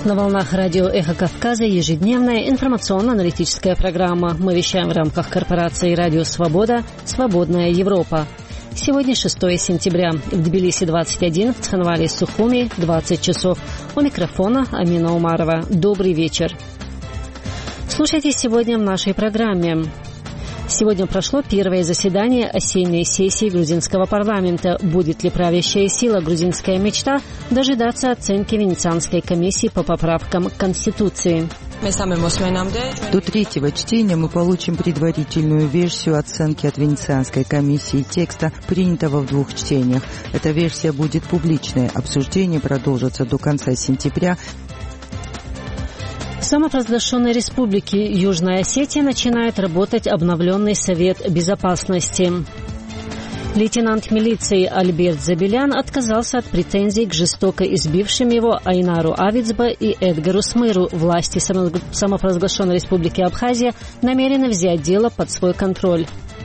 На волнах радио «Эхо Кавказа» ежедневная информационно-аналитическая программа. Мы вещаем в рамках корпорации «Радио Свобода. Свободная Европа». Сегодня 6 сентября. В Тбилиси 21, в Цхинвале и Сухуми 20 часов. У микрофона Амина Умарова. Добрый вечер. Слушайте сегодня в нашей программе. Сегодня прошло первое заседание осенней сессии грузинского парламента. Будет ли правящая сила «Грузинская мечта» дожидаться оценки Венецианской комиссии по поправкам к Конституции? До третьего чтения мы получим предварительную версию оценки от Венецианской комиссии текста, принятого в 2 чтениях. Эта версия будет публичной. Обсуждение продолжится до конца сентября. В самопровозглашенной республике Южная Осетия начинает работать обновленный Совет Безопасности. Лейтенант милиции Альберт Забелян отказался от претензий к жестоко избившим его Айнару Авицба и Эдгару Смыру. Власти самопровозглашенной республики Абхазия намерены взять дело под свой контроль.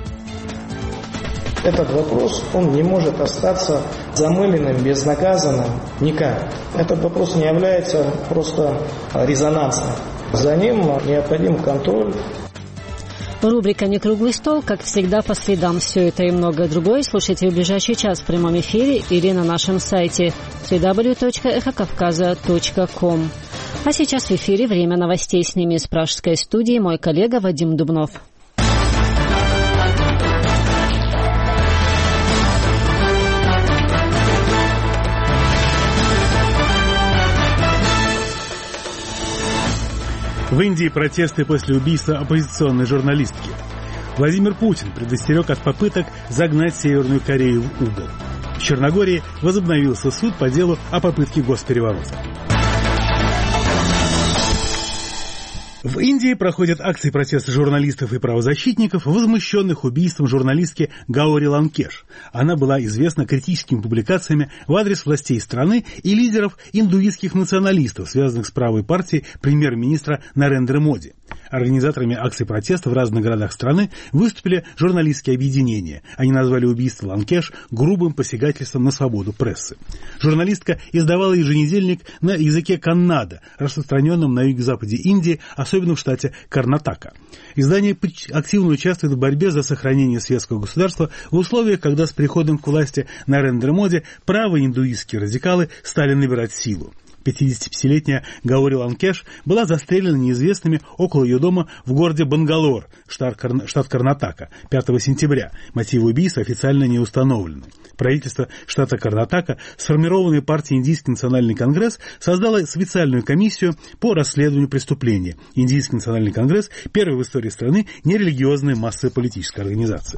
Этот вопрос, он не может остаться замыленным, безнаказанным никак. Этот вопрос не является просто резонансным. За ним необходим контроль. Рубрика «Некруглый стол», как всегда, по средам. Все это и многое другое слушайте в ближайший час в прямом эфире или на нашем сайте www.ekhokavkaza.com. А сейчас в эфире время новостей. С ними из пражской студии мой коллега Вадим Дубнов. В Индии протесты после убийства оппозиционной журналистки. Владимир Путин предостерег от попыток загнать Северную Корею в угол. В Черногории возобновился суд по делу о попытке госпереворота. В Индии проходят акции протеста журналистов и правозащитников, возмущенных убийством журналистки Гаури Ланкеш. Она была известна критическими публикациями в адрес властей страны и лидеров индуистских националистов, связанных с правой партией премьер-министра Нарендры Моди. Организаторами акций протеста в разных городах страны выступили журналистские объединения. Они назвали убийство Ланкеш грубым посягательством на свободу прессы. Журналистка издавала еженедельник на языке каннада, распространенном на юго-западе Индии, особенно в штате Карнатака. Издание активно участвует в борьбе за сохранение светского государства в условиях, когда с приходом к власти Нарендры Моди правые индуистские радикалы стали набирать силу. 55-летняя Гаури Ланкеш была застрелена неизвестными около ее дома в городе Бангалор, штат Карнатака, 5 сентября. Мотивы убийства официально не установлены. Правительство штата Карнатака, сформированное партией Индийский национальный конгресс, создало специальную комиссию по расследованию преступления. Индийский национальный конгресс – первая в истории страны нерелигиозная массовая политическая организация.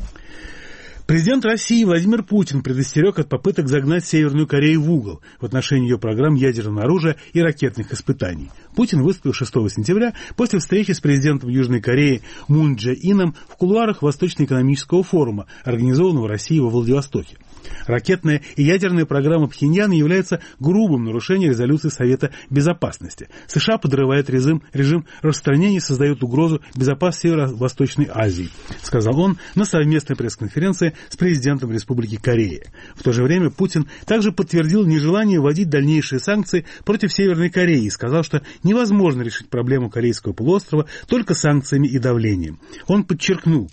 Президент России Владимир Путин предостерег от попыток загнать Северную Корею в угол в отношении ее программ ядерного оружия и ракетных испытаний. Путин выступил 6 сентября после встречи с президентом Южной Кореи Мун Чжэ Ином в кулуарах Восточно-экономического форума, организованного Россией во Владивостоке. Ракетная и ядерная программа Пхеньяна является грубым нарушением резолюции Совета Безопасности. США подрывает режим распространения и создает угрозу безопасности Северо-Восточной Азии, сказал он на совместной пресс-конференции с президентом Республики Корея. В то же время Путин также подтвердил нежелание вводить дальнейшие санкции против Северной Кореи и сказал, что невозможно решить проблему Корейского полуострова только санкциями и давлением. Он подчеркнул,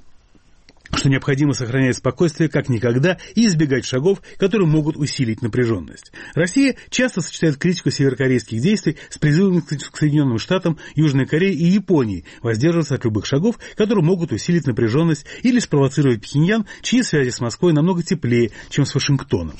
что необходимо сохранять спокойствие как никогда и избегать шагов, которые могут усилить напряженность. Россия часто сочетает критику северокорейских действий с призывом к Соединенным Штатам, Южной Корее и Японии воздерживаться от любых шагов, которые могут усилить напряженность или спровоцировать Пхеньян, чьи связи с Москвой намного теплее, чем с Вашингтоном.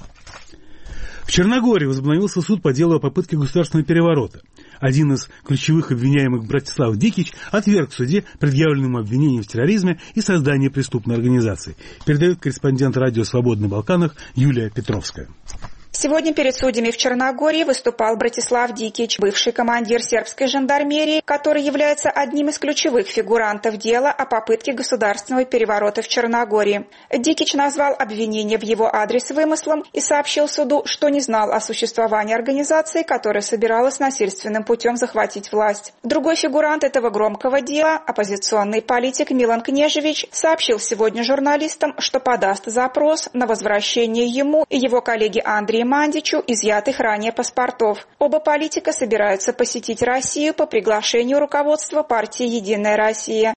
В Черногории возобновился суд по делу о попытке государственного переворота. Один из ключевых обвиняемых, Братислав Дикич, отверг в суде предъявленным обвинением в терроризме и создании преступной организации. Передает корреспондент радио «Свобода на Балканах» Юлия Петровская. Сегодня перед судьями в Черногории выступал Братислав Дикич, бывший командир сербской жандармерии, который является одним из ключевых фигурантов дела о попытке государственного переворота в Черногории. Дикич назвал обвинение в его адрес вымыслом и сообщил суду, что не знал о существовании организации, которая собиралась насильственным путем захватить власть. Другой фигурант этого громкого дела, оппозиционный политик Милан Кнежевич, сообщил сегодня журналистам, что подаст запрос на возвращение ему и его коллеги Андрея Мандичу изъятых ранее паспортов. Оба политика собираются посетить Россию по приглашению руководства партии «Единая Россия».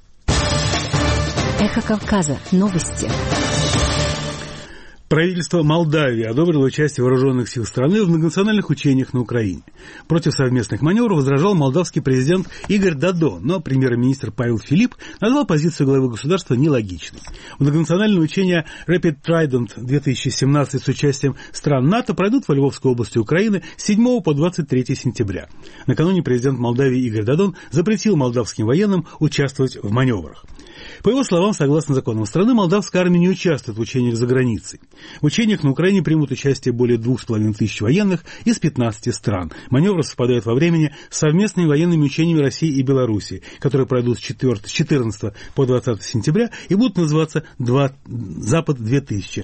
Эхо Кавказа. Новости. Правительство Молдавии одобрило участие вооруженных сил страны в многонациональных учениях на Украине. Против совместных маневров возражал молдавский президент Игорь Додон, но премьер-министр Павел Филипп назвал позицию главы государства нелогичной. Многонациональные учения Rapid Trident 2017 с участием стран НАТО пройдут во Львовской области Украины с 7 по 23 сентября. Накануне президент Молдавии Игорь Додон запретил молдавским военным участвовать в маневрах. По его словам, согласно законам страны, молдавская армия не участвует в учениях за границей. В учениях на Украине примут участие более 2500 военных из 15 стран. Маневры совпадают во времени с совместными военными учениями России и Белоруссии, которые пройдут с 14 по 20 сентября и будут называться «Запад-2017».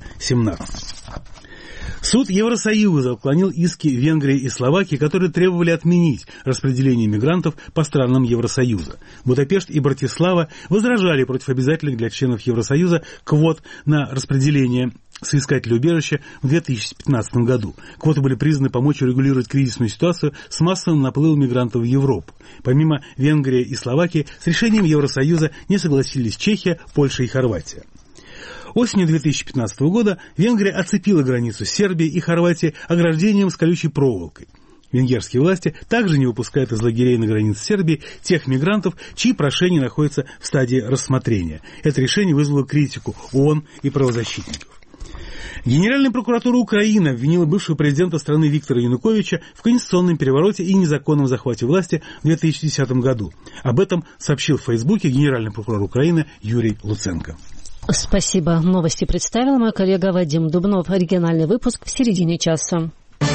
Суд Евросоюза отклонил иски Венгрии и Словакии, которые требовали отменить распределение мигрантов по странам Евросоюза. Будапешт и Братислава возражали против обязательных для членов Евросоюза квот на распределение соискателей убежища в 2015 году. Квоты были призваны помочь урегулировать кризисную ситуацию с массовым наплывом мигрантов в Европу. Помимо Венгрии и Словакии, с решением Евросоюза не согласились Чехия, Польша и Хорватия. Осенью 2015 года Венгрия оцепила границу с Сербией и Хорватией ограждением с колючей проволокой. Венгерские власти также не выпускают из лагерей на границе Сербии тех мигрантов, чьи прошения находятся в стадии рассмотрения. Это решение вызвало критику ООН и правозащитников. Генеральная прокуратура Украины обвинила бывшего президента страны Виктора Януковича в конституционном перевороте и незаконном захвате власти в 2010 году. Об этом сообщил в Фейсбуке генеральный прокурор Украины Юрий Луценко. Спасибо. Новости представил мой коллега Вадим Дубнов. Оригинальный выпуск в середине часа.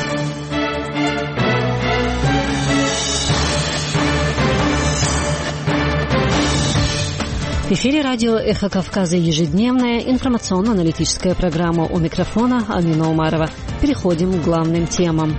В эфире радио «Эхо Кавказа» ежедневная информационно-аналитическая программа. У микрофона Амина Умарова. Переходим к главным темам.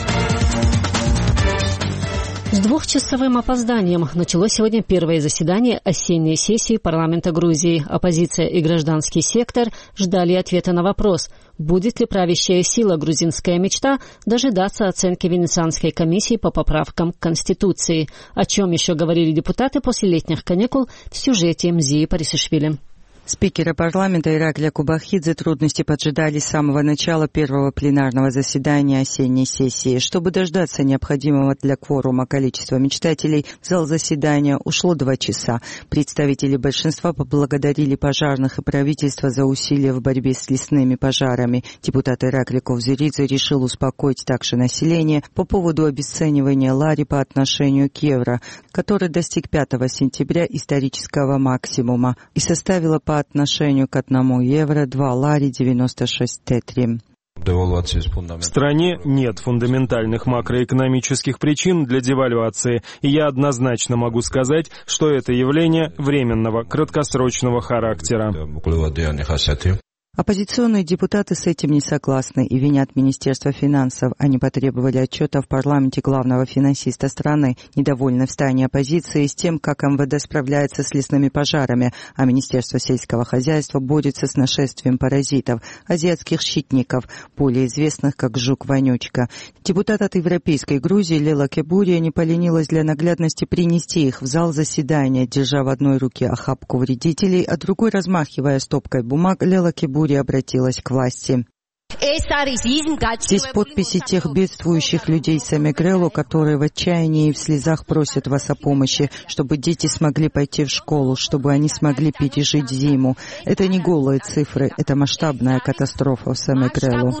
С двухчасовым опозданием началось сегодня первое заседание осенней сессии парламента Грузии. Оппозиция и гражданский сектор ждали ответа на вопрос, будет ли правящая сила «Грузинская мечта» дожидаться оценки Венецианской комиссии по поправкам к Конституции. О чем еще говорили депутаты после летних каникул в сюжете Мзии Парисишвили. Спикера парламента Ираклия Кубахидзе трудности поджидали с самого начала первого пленарного заседания осенней сессии. Чтобы дождаться необходимого для кворума количества мечтателей, в зал заседания ушло 2 часа. Представители большинства поблагодарили пожарных и правительство за усилия в борьбе с лесными пожарами. Депутат Ираклий Ковзиридзе решил успокоить также население по поводу обесценивания лари по отношению к евро, который достиг 5 сентября исторического максимума и составила по отношению к 1 евро 2 лари 96 тетри. В стране нет фундаментальных макроэкономических причин для девальвации, и я однозначно могу сказать, что это явление временного, краткосрочного характера. Оппозиционные депутаты с этим не согласны и винят Министерство финансов. Они потребовали отчета в парламенте главного финансиста страны, недовольны в стане оппозиции с тем, как МВД справляется с лесными пожарами, а Министерство сельского хозяйства борется с нашествием паразитов, азиатских щитников, более известных как жук-вонючка. Депутат от Европейской Грузии Лела Кебурия не поленилась для наглядности принести их в зал заседания, держа в одной руке охапку вредителей, а другой, размахивая стопкой бумаг, Лела Кебурия обратилась к власти. Здесь подписи тех бедствующих людей Самегрело, которые в отчаянии и в слезах просят вас о помощи, чтобы дети смогли пойти в школу, чтобы они смогли пережить зиму. Это не голые цифры, это масштабная катастрофа в Самегрело.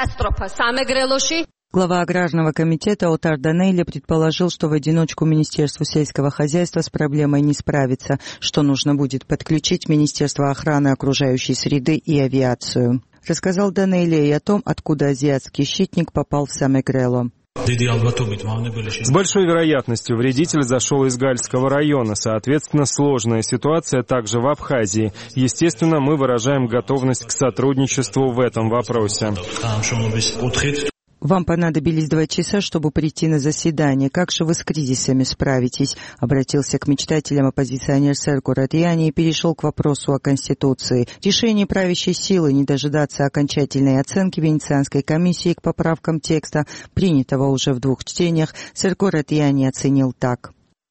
Глава аграрного комитета Отар Данейли предположил, что в одиночку Министерству сельского хозяйства с проблемой не справится, что нужно будет подключить Министерство охраны окружающей среды и авиацию. Рассказал Данейли и о том, откуда азиатский щитник попал в Самегрело. С большой вероятностью вредитель зашел из Гальского района, соответственно, сложная ситуация также в Абхазии. Естественно, мы выражаем готовность к сотрудничеству в этом вопросе. Вам понадобились 2 часа, чтобы прийти на заседание. Как же вы с кризисами справитесь? Обратился к мечтателям оппозиционер Серго Ратьяни и перешел к вопросу о Конституции. Решение правящей силы не дожидаться окончательной оценки Венецианской комиссии к поправкам текста, принятого уже в 2 чтениях, Серго Ратьяни оценил так.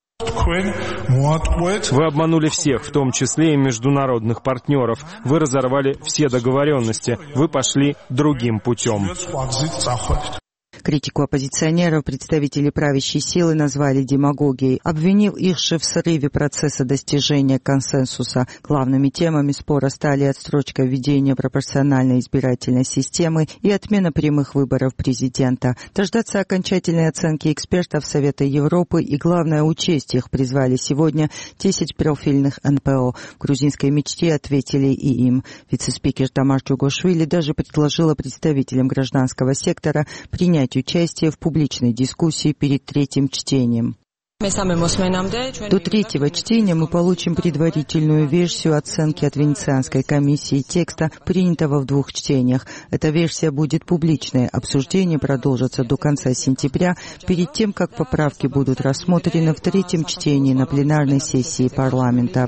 Вы обманули всех, в том числе и международных партнеров. Вы разорвали все договоренности. Вы пошли другим путем. Критику оппозиционеров представители правящей силы назвали демагогией, обвинив их же в срыве процесса достижения консенсуса. Главными темами спора стали отсрочка введения пропорциональной избирательной системы и отмена прямых выборов президента. Дождаться окончательной оценки экспертов Совета Европы и, главное, учесть их призвали сегодня 10 профильных НПО. В грузинской мечте ответили и им. Вице-спикер Тамар Чугошвили даже предложила представителям гражданского сектора принять участие в публичной дискуссии перед 3-м чтением. До 3-го чтения мы получим предварительную версию оценки от Венецианской комиссии текста, принятого в 2 чтениях. Эта версия будет публичной. Обсуждение продолжится до конца сентября, перед тем, как поправки будут рассмотрены в 3-м чтении на пленарной сессии парламента.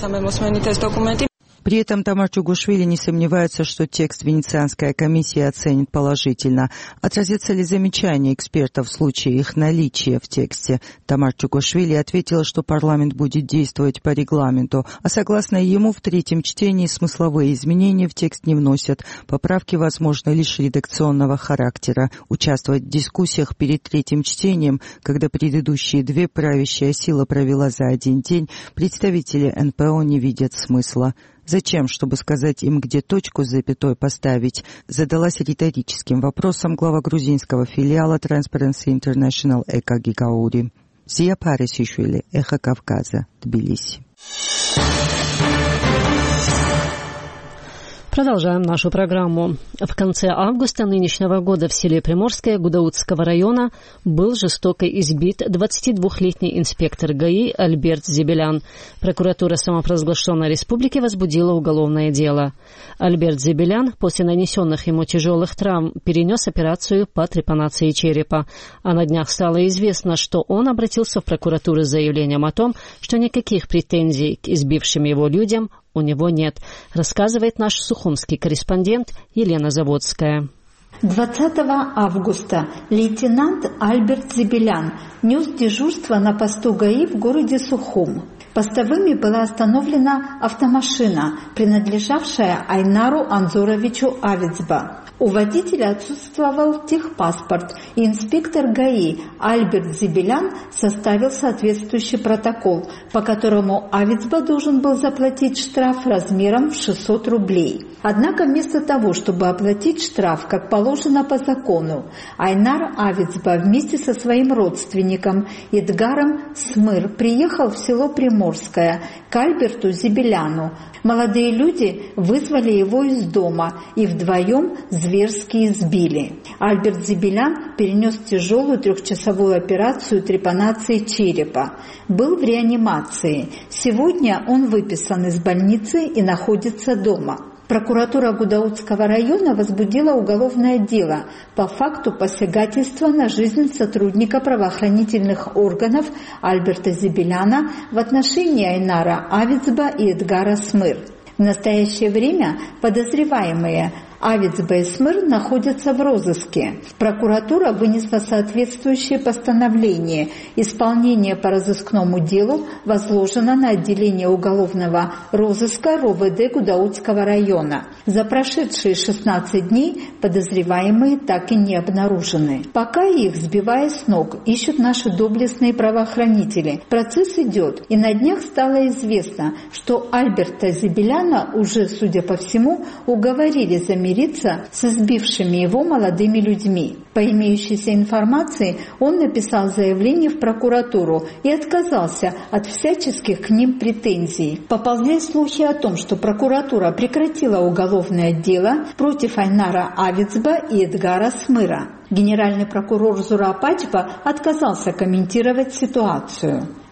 При этом Тамар Чугошвили не сомневается, что текст Венецианская комиссия оценит положительно. Отразятся ли замечания экспертов в случае их наличия в тексте? Тамар Чугошвили ответила, что парламент будет действовать по регламенту, а согласно ему в 3-м чтении смысловые изменения в текст не вносят. Поправки возможны лишь редакционного характера. Участвовать в дискуссиях перед 3-м чтением, когда предыдущие 2 правящая сила провела за 1 день, представители НПО не видят смысла. Зачем, чтобы сказать им, где точку с запятой поставить, задалась риторическим вопросом глава грузинского филиала Transparency International Эка Гигаури. Зия Парисишвили, Эхо Кавказа, Тбилиси. Продолжаем нашу программу. В конце августа нынешнего года в селе Приморское Гудаутского района был жестоко избит 22-летний инспектор ГАИ Альберт Зебелян. Прокуратура самопровозглашенной республики возбудила уголовное дело. Альберт Зебелян после нанесенных ему тяжелых травм перенес операцию по трепанации черепа. А на днях стало известно, что он обратился в прокуратуру с заявлением о том, что никаких претензий к избившим его людям у него нет, рассказывает наш сухумский корреспондент Елена Заводская. 20 августа лейтенант Альберт Зебелян нес дежурство на посту ГАИ в городе Сухум. Постовыми была остановлена автомашина, принадлежавшая Айнару Анзоровичу Авицба. У водителя отсутствовал техпаспорт, и инспектор ГАИ Альберт Зебелян составил соответствующий протокол, по которому Авицба должен был заплатить штраф размером в 600 рублей. Однако вместо того, чтобы оплатить штраф, как положено по закону, Айнар Авицба вместе со своим родственником Эдгаром Смыр приехал в село Приморское к Альберту Зебеляну. Молодые люди вызвали его из дома и вдвоем зверски избили. Альберт Зебелян перенес тяжелую 3-часовую операцию трепанации черепа. Был в реанимации. Сегодня он выписан из больницы и находится дома. Прокуратура Гудаутского района возбудила уголовное дело по факту посягательства на жизнь сотрудника правоохранительных органов Альберта Зебеляна в отношении Айнара Авицба и Эдгара Смыр. В настоящее время подозреваемые Авицба и Смыр находятся в розыске. Прокуратура вынесла соответствующее постановление. Исполнение по разыскному делу возложено на отделение уголовного розыска РОВД Гудаутского района. За прошедшие 16 дней подозреваемые так и не обнаружены. Пока их, сбивая с ног, ищут наши доблестные правоохранители. Процесс идет, и на днях стало известно, что Альберта Зебеляна уже, судя по всему, уговорили замериться с избившими его молодыми людьми. По имеющейся информации, он написал заявление в прокуратуру и отказался от всяческих к ним претензий. Поползли слухи о том, что прокуратура прекратила уголовное дело против Айнара Авицба и Эдгара Смыра. Генеральный прокурор Зураб Ачба отказался комментировать ситуацию.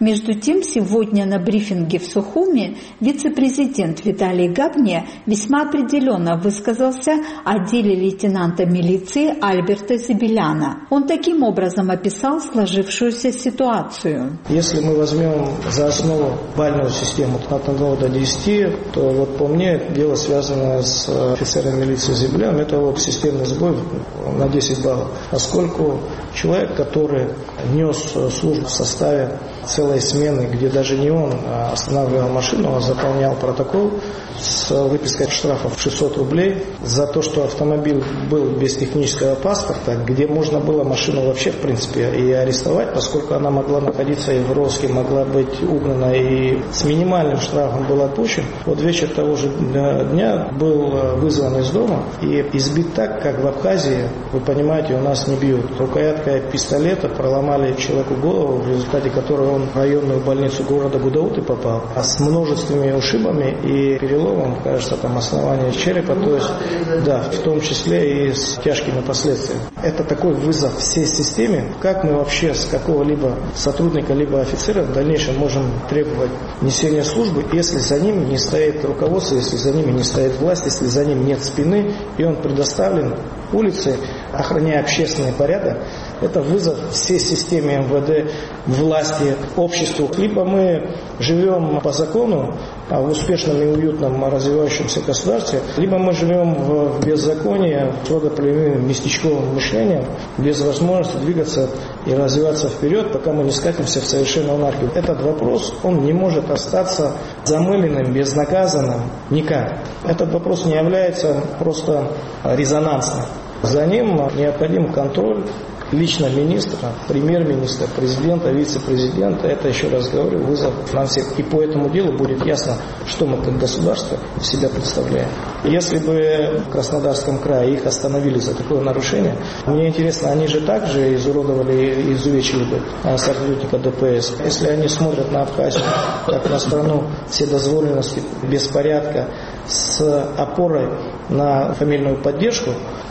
Между тем, сегодня на брифинге в Сухуми вице-президент Виталий Габния весьма определенно высказался о деле лейтенанта милиции Альберта Зибеляна. Он таким образом описал сложившуюся ситуацию. Если мы возьмем за основу бальную систему от 1 до 10, то вот по мне дело, связанное с офицером милиции Зибеляном, это вот системный сбой на 10 баллов. Поскольку человек, который нес службу в составе целой смены, где даже не он останавливал машину, а заполнял протокол с выпиской штрафов 600 рублей за то, что автомобиль был без технического паспорта, где можно было машину вообще в принципе и арестовать, поскольку она могла находиться и в розыске, могла быть угнана, и с минимальным штрафом был отпущен. Вот вечер того же дня был вызван из дома и избит так, как в Абхазии, вы понимаете, у нас не бьют. Рукояткой пистолета проломали человеку голову, в результате которого он в районную больницу города Гудауты попал, а с множественными ушибами и переломом, кажется, там основание черепа, то есть, да, в том числе и с тяжкими последствиями. Это такой вызов всей системе, как мы вообще с какого-либо сотрудника, либо офицера в дальнейшем можем требовать несения службы, если за ним не стоит руководство, если за ними не стоит власть, если за ним нет спины, и он предоставлен улице, охраняя общественный порядок. Это вызов всей системе МВД, власти, обществу. Либо мы живем по закону, в успешном и уютном развивающемся государстве, либо мы живем в беззаконии, с родоплеменным местечковым мышлением, без возможности двигаться и развиваться вперед, пока мы не скатимся в совершенную анархию. Этот вопрос, он не может остаться замыленным, безнаказанным никак. Этот вопрос не является просто резонансным. За ним необходим контроль лично министра, премьер-министра, президента, вице-президента. Это, еще раз говорю, вызов нам всех. И по этому делу будет ясно, что мы как государство в себя представляем. Если бы в Краснодарском крае их остановили за такое нарушение, мне интересно, они же также изуродовали и изувечили бы сотрудника ДПС. Если они смотрят на Абхазию, как на страну вседозволенности, беспорядка, с опорой на фамильную поддержку,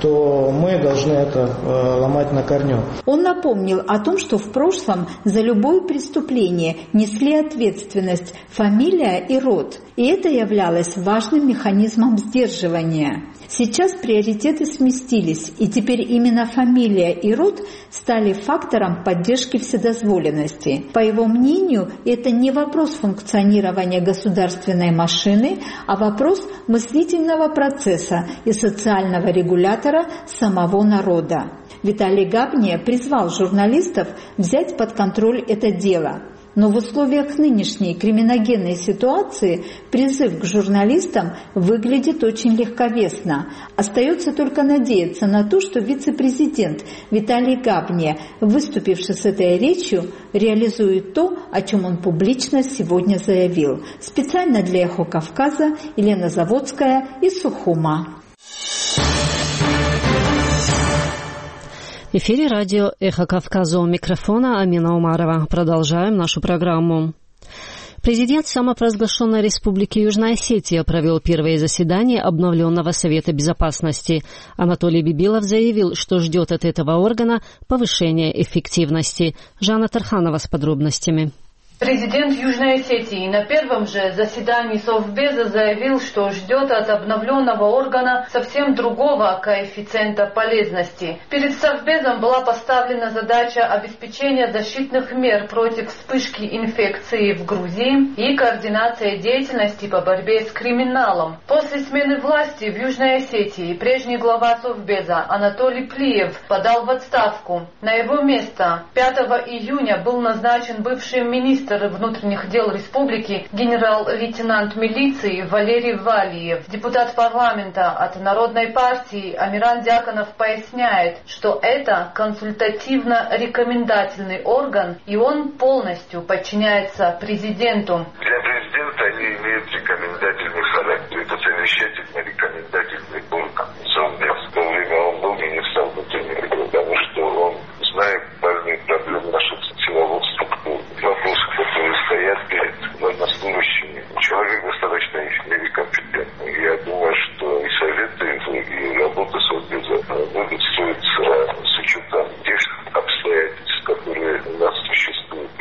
то мы должны это ломать на корню. Он напомнил о том, что в прошлом за любое преступление несли ответственность фамилия и род, и это являлось важным механизмом сдерживания. Сейчас приоритеты сместились, и теперь именно фамилия и род стали фактором поддержки вседозволенности. По его мнению, это не вопрос функционирования государственной машины, а вопрос мыслительного процесса и социального регулятора самого народа. Виталий Габния призвал журналистов взять под контроль это дело. Но в условиях нынешней криминогенной ситуации призыв к журналистам выглядит очень легковесно. Остается только надеяться на то, что вице-президент Виталий Габния, выступивший с этой речью, реализует то, о чем он публично сегодня заявил. Специально для «Эхо Кавказа» Елена Заводская из Сухума. В эфире радио «Эхо Кавказа», у микрофона Амина Умарова. Продолжаем нашу программу. Президент самопровозглашенной Республики Южная Осетия провел первое заседание обновленного Совета Безопасности. Анатолий Бибилов заявил, что ждет от этого органа повышения эффективности. Жанна Тарханова с подробностями. Президент Южной Осетии на первом же заседании Совбеза заявил, что ждет от обновленного органа совсем другого коэффициента полезности. Перед Совбезом была поставлена задача обеспечения защитных мер против вспышки инфекции в Грузии и координация деятельности по борьбе с криминалом. После смены власти в Южной Осетии прежний глава Совбеза Анатолий Плиев подал в отставку. На его место 5 июня был назначен бывший министр внутренних дел республики генерал-лейтенант милиции Валерий Валиев. Депутат парламента от Народной партии Амиран Дьяконов поясняет, что это консультативно-рекомендательный орган, и он полностью подчиняется президенту. Для президента они имеют рекомендательный характер. Это совещательно-рекомендательный орган. В то время он был министром внутренних дел, потому что он знает важные проблемы наших силовых структур. Вопросы, которые стоят перед военнослужащими. Человек достаточно некомпетентный. Я думаю, что и советы, и работа Совбеза будут строиться с учетом тех обстоятельств, которые у нас существуют. В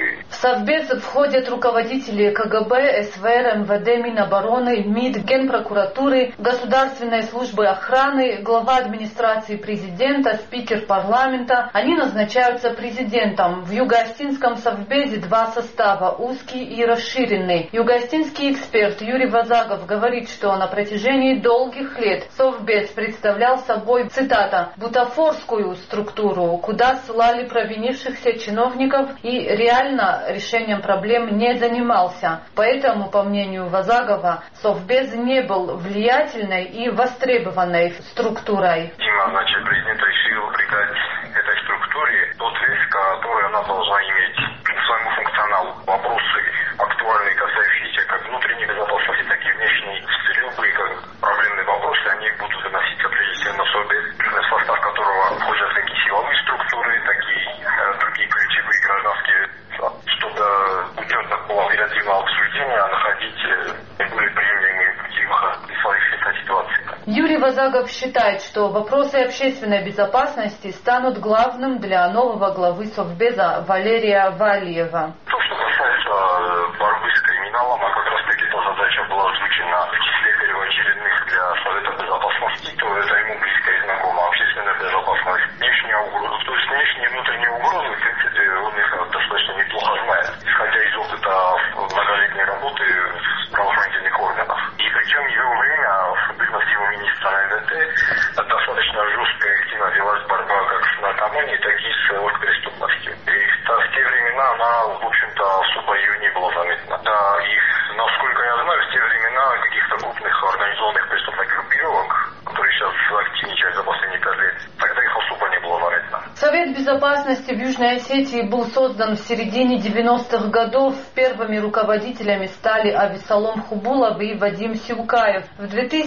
В Совбез входят руководители КГБ, СВР, МВД, Минобороны, МИД, Генпрокуратуры, Государственной службы охраны, глава администрации президента, спикер парламента. Они назначаются президентом. В Юго-Остинском Совбезе два состава, узкий и расширенный. Юго-Остинский эксперт Юрий Вазагов говорит, что на протяжении долгих лет Совбез представлял собой, цитата, «бутафорскую структуру, куда ссылали провинившихся чиновников и реально решением проблем не занимался». Поэтому, по мнению Вазагова, Совбез не был влиятельной и востребованной структурой. Значит, президент решил придать этой структуре тот вес, который она должна иметь к своему функционалу. Вопросы актуальные, касающиеся как внутренней безопасности, так и внешней, любые проблемные вопросы, они будут выноситься прежде всего на Совбез, в состав которого входят как и силовые структуры, так и другие ключевые гражданские, чтобы путем такого оперативного обсуждения находить наиболее приемлемые пути выхода из сложившейся ситуации. Юрий Вазагов считает, что вопросы общественной безопасности станут главным для нового главы Совбеза Валерия Валиева. То, что касается борьбы с криминалом, а как раз таки эта задача была озвучена в числе первоочередных для Совета Безопасности, то это ему близко и знакомо. Общественная безопасность, внешняя угроза, то есть внешние и внутренние угрозы, в принципе, он их достаточно неплохо знает, исходя из опыта многолетней работы в правоохранительных органах. И причем в его время, в бытности его министра НВТ, достаточно жесткая и активно велась борьба как с наркоманией, так и с оргпреступностью. И в те времена она, в общем-то, особо ее не было заметно. Да, и насколько я знаю, в те времена каких-то крупных организованных преступных группировок, которые сейчас активничают за последние 5 лет, тогда их особо не было заметно. Совет безопасности в Южной Осетии был создан в середине 90-х годов. Первыми руководителями стали Авесалом Хубулов и Вадим Силкаев. В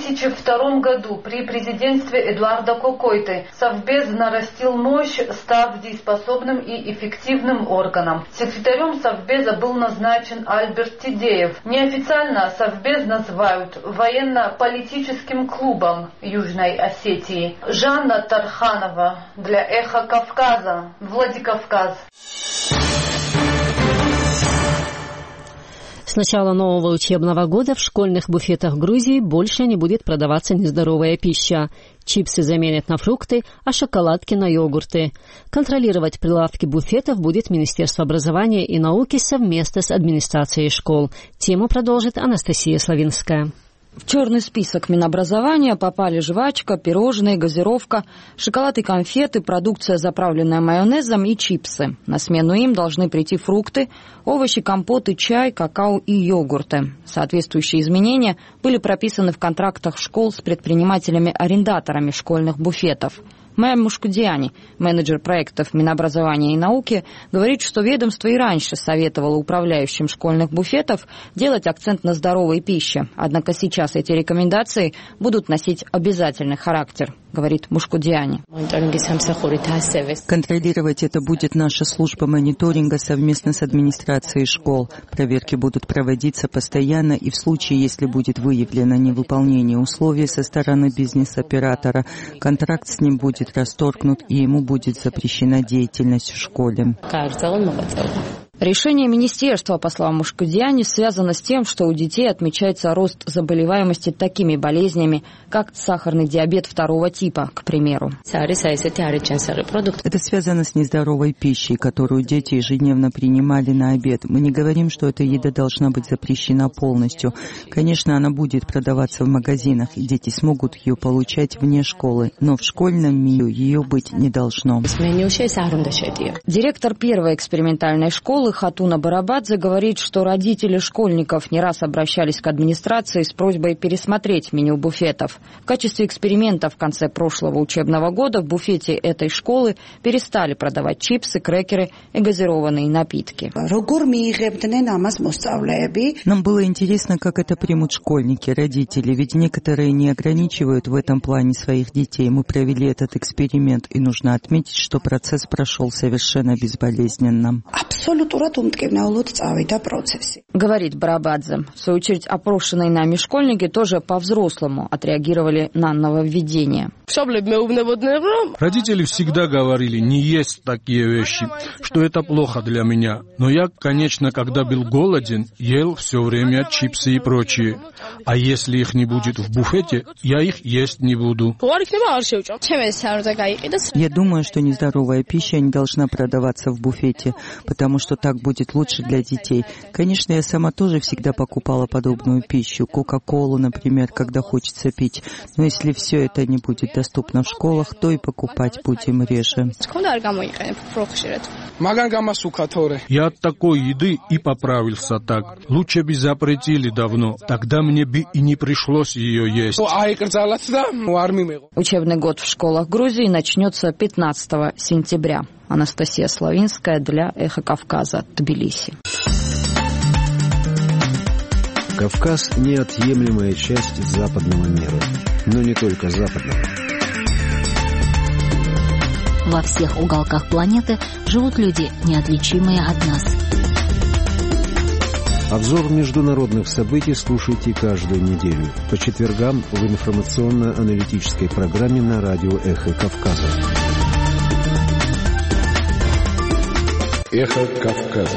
2002 году при президентстве Эдуарда Кокойты Совбез нарастил мощь, став дееспособным и эффективным органом. Секретарем Совбеза был назначен Альберт Тидеев. Неофициально Совбез называют военно-политическим клубом Южной Осетии. Жанна Тарханова для «Эхо Кавказа», Владикавказ. С начала нового учебного года в школьных буфетах Грузии больше не будет продаваться нездоровая пища. Чипсы заменят на фрукты, а шоколадки на йогурты. Контролировать прилавки буфетов будет Министерство образования и науки совместно с администрацией школ. Тему продолжит Анастасия Славинская. В черный список Минобразования попали жвачка, пирожные, газировка, шоколад и конфеты, продукция, заправленная майонезом, и чипсы. На смену им должны прийти фрукты, овощи, компоты, чай, какао и йогурты. Соответствующие изменения были прописаны в контрактах школ с предпринимателями-арендаторами школьных буфетов. Майя Мушкудиани, менеджер проектов Минобразования и науки, говорит, что ведомство и раньше советовало управляющим школьных буфетов делать акцент на здоровой пище. Однако сейчас эти рекомендации будут носить обязательный характер, говорит Мушкудиани. Контролировать это будет наша служба мониторинга совместно с администрацией школ. Проверки будут проводиться постоянно, и в случае, если будет выявлено невыполнение условий со стороны бизнес-оператора, контракт с ним будет расторгнут, и ему будет запрещена деятельность в школе. Решение министерства, по словам Мушкудиани, связано с тем, что у детей отмечается рост заболеваемости такими болезнями, как сахарный диабет 2 типа, к примеру. Это связано с нездоровой пищей, которую дети ежедневно принимали на обед. Мы не говорим, что эта еда должна быть запрещена полностью. Конечно, она будет продаваться в магазинах, и дети смогут ее получать вне школы, но в школьном меню ее быть не должно. Директор первой экспериментальной школы Хатуна Барабадзе говорит, что родители школьников не раз обращались к администрации с просьбой пересмотреть меню буфетов. В качестве эксперимента в конце прошлого учебного года в буфете этой школы перестали продавать чипсы, крекеры и газированные напитки. Нам было интересно, как это примут школьники, родители, ведь некоторые не ограничивают в этом плане своих детей. Мы провели этот эксперимент, и нужно отметить, что процесс прошел совершенно безболезненно. Говорит Барабадзе. В свою очередь, опрошенные нами школьники тоже по-взрослому отреагировали на нововведение. Родители всегда говорили, не есть такие вещи, что это плохо для меня. Но я, конечно, когда был голоден, ел все время чипсы и прочее. А если их не будет в буфете, я их есть не буду. Я думаю, что нездоровая пища не должна продаваться в буфете, потому что так будет лучше для детей. Конечно, я сама тоже всегда покупала подобную пищу, Кока-Колу, например, когда хочется пить. Но если все это не будет доступно в школах, то и покупать будем реже. Я от такой еды и поправился так. Лучше бы запретили давно, тогда мне бы и не пришлось ее есть. Учебный год в школах Грузии начнется 15 сентября. Анастасия Славинская для «Эхо Кавказа», Тбилиси. Кавказ – неотъемлемая часть западного мира, но не только западного. Во всех уголках планеты живут люди, неотличимые от нас. Обзор международных событий слушайте каждую неделю по четвергам в информационно-аналитической программе на радио «Эхо Кавказа». «Эхо Кавказа».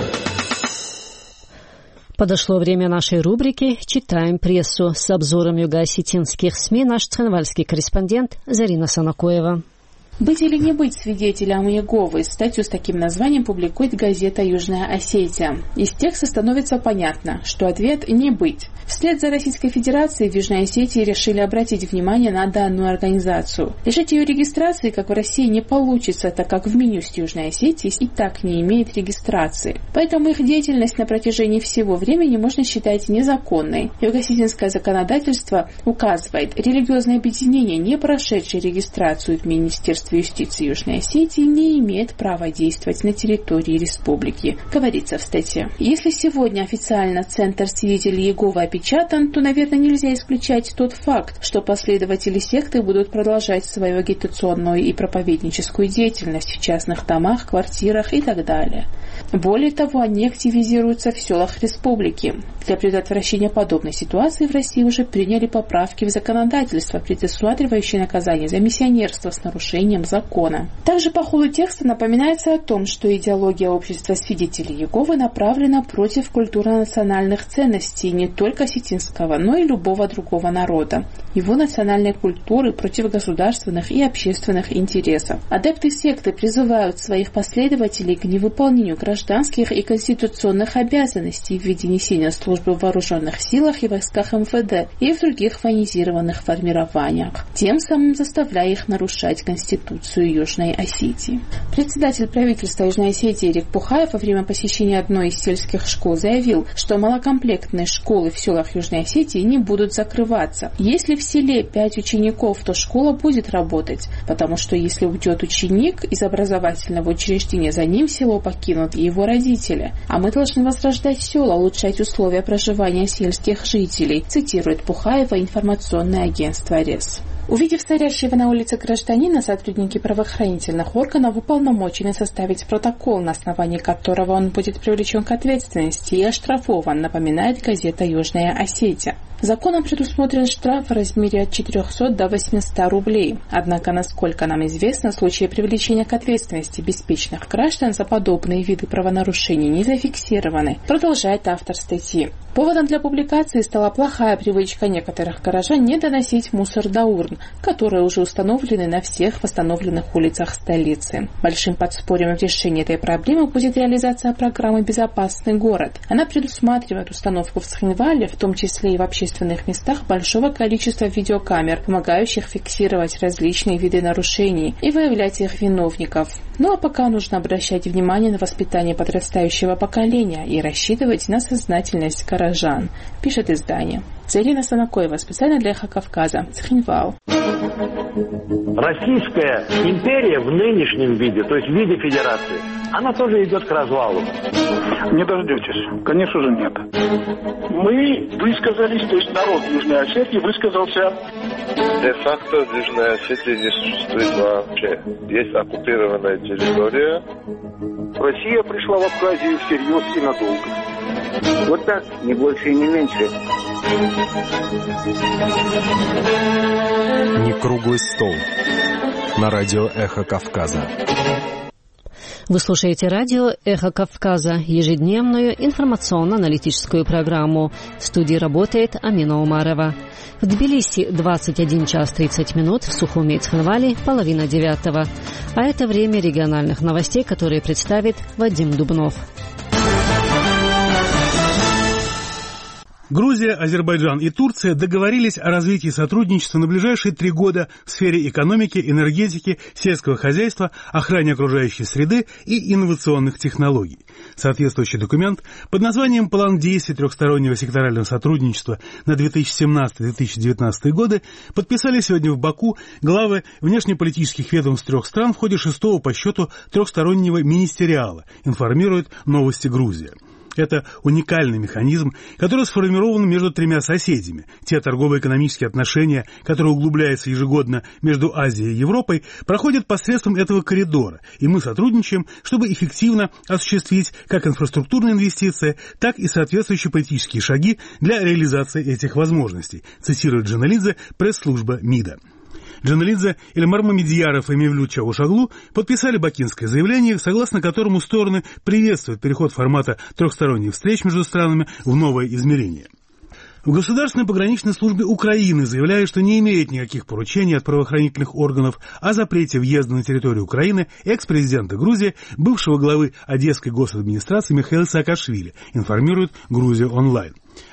Подошло время нашей рубрики «Читаем прессу». С обзором юго-осетинских СМИ наш цхинвальский корреспондент Зарина Санакоева. «Быть или не быть свидетелем Иеговы» — статью с таким названием публикует газета «Южная Осетия». Из текста становится понятно, что ответ — не быть. Вслед за Российской Федерацией в Южной Осетии решили обратить внимание на данную организацию. Лишить ее регистрации, как в России, не получится, так как в Минюсте Южной Осетии и так не имеет регистрации. Поэтому их деятельность на протяжении всего времени можно считать незаконной. Юго-осетинское законодательство указывает, религиозное объединение, не прошедшее регистрацию в Министерстве юстиции Южной Осетии, не имеет права действовать на территории республики, говорится в статье. Если сегодня официально Центр свидетелей Иеговы опечатан, то, наверное, нельзя исключать тот факт, что последователи секты будут продолжать свою агитационную и проповедническую деятельность в частных домах, квартирах и так далее. Более того, они активизируются в селах республики. Для предотвращения подобной ситуации в России уже приняли поправки в законодательство, предусматривающие наказание за миссионерство с нарушением закона. Также по ходу текста напоминается о том, что идеология общества свидетелей Иеговы направлена против культурно-национальных ценностей не только осетинского, но и любого другого народа, его национальной культуры, против государственных и общественных интересов. Адепты секты призывают своих последователей к невыполнению гражданских и конституционных обязанностей в виде несения службы в вооруженных силах и войсках МВД и в других военизированных формированиях, тем самым заставляя их нарушать Конституцию Южной Осетии. Председатель правительства Южной Осетии Эрик Пухаев во время посещения одной из сельских школ заявил, что малокомплектные школы в селах Южной Осетии не будут закрываться. Если в селе 5 учеников, то школа будет работать, потому что если уйдет ученик из образовательного учреждения, за ним село покинут и его родители. А мы должны возрождать села, улучшать условия проживания сельских жителей, цитирует Пухаева информационное агентство РЕС. Увидев стоящего на улице гражданина, сотрудники правоохранительных органов уполномочены составить протокол, на основании которого он будет привлечен к ответственности и оштрафован, напоминает газета «Южная Осетия». Законом предусмотрен штраф в размере от 400 до 800 рублей. Однако, насколько нам известно, случаи привлечения к ответственности беспечных граждан за подобные виды правонарушений не зафиксированы, продолжает автор статьи. Поводом для публикации стала плохая привычка некоторых горожан не доносить мусор до урн, которые уже установлены на всех восстановленных улицах столицы. Большим подспорьем в решении этой проблемы будет реализация программы «Безопасный город». Она предусматривает установку в Цхинвале, в том числе и в общественных местах, большого количества видеокамер, помогающих фиксировать различные виды нарушений и выявлять их виновников. Ну а пока нужно обращать внимание на воспитание подрастающего поколения и рассчитывать на сознательность горожан, пишет издание. Зарина Санакоева, специально для «Эхо Кавказа», Цхинвал. Российская империя в нынешнем виде, то есть в виде федерации, она тоже идет к развалу. Не дождетесь. Конечно же нет. Мы высказались, то есть народ Южной Осетии высказался. Де-факто в Южной Осетии не существует вообще. Есть оккупированная территория. Россия пришла в Абхазию всерьез и надолго. Вот так, не больше и не меньше. Не круглый стол. На радио «Эхо Кавказа». Вы слушаете радио «Эхо Кавказа», ежедневную информационно-аналитическую программу. В студии работает Амина Умарова. В Тбилиси 21 час 30 минут, в Сухуми и Цхинвали 8:30. А это время региональных новостей, которые представит Вадим Дубнов. Грузия, Азербайджан и Турция договорились о развитии сотрудничества на ближайшие 3 года в сфере экономики, энергетики, сельского хозяйства, охраны окружающей среды и инновационных технологий. Соответствующий документ под названием «План действий трехстороннего секторального сотрудничества на 2017-2019 годы» подписали сегодня в Баку главы внешнеполитических ведомств 3 стран в ходе 6-го по счету трехстороннего министериала, информирует «Новости Грузия». Это уникальный механизм, который сформирован между 3 соседями. Те торгово-экономические отношения, которые углубляются ежегодно между Азией и Европой, проходят посредством этого коридора, и мы сотрудничаем, чтобы эффективно осуществить как инфраструктурные инвестиции, так и соответствующие политические шаги для реализации этих возможностей, цитирует Джаналидзе, пресс-служба МИДа. Джаналидзе, Эльмар Мамедьяров и Мевлют Чавушоглу подписали бакинское заявление, согласно которому стороны приветствуют переход формата трехсторонних встреч между странами в новое измерение. В Государственной пограничной службе Украины заявляют, что не имеет никаких поручений от правоохранительных органов о запрете въезда на территорию Украины экс-президента Грузии, бывшего главы Одесской госадминистрации Михаила Саакашвили, информирует Грузия онлайн.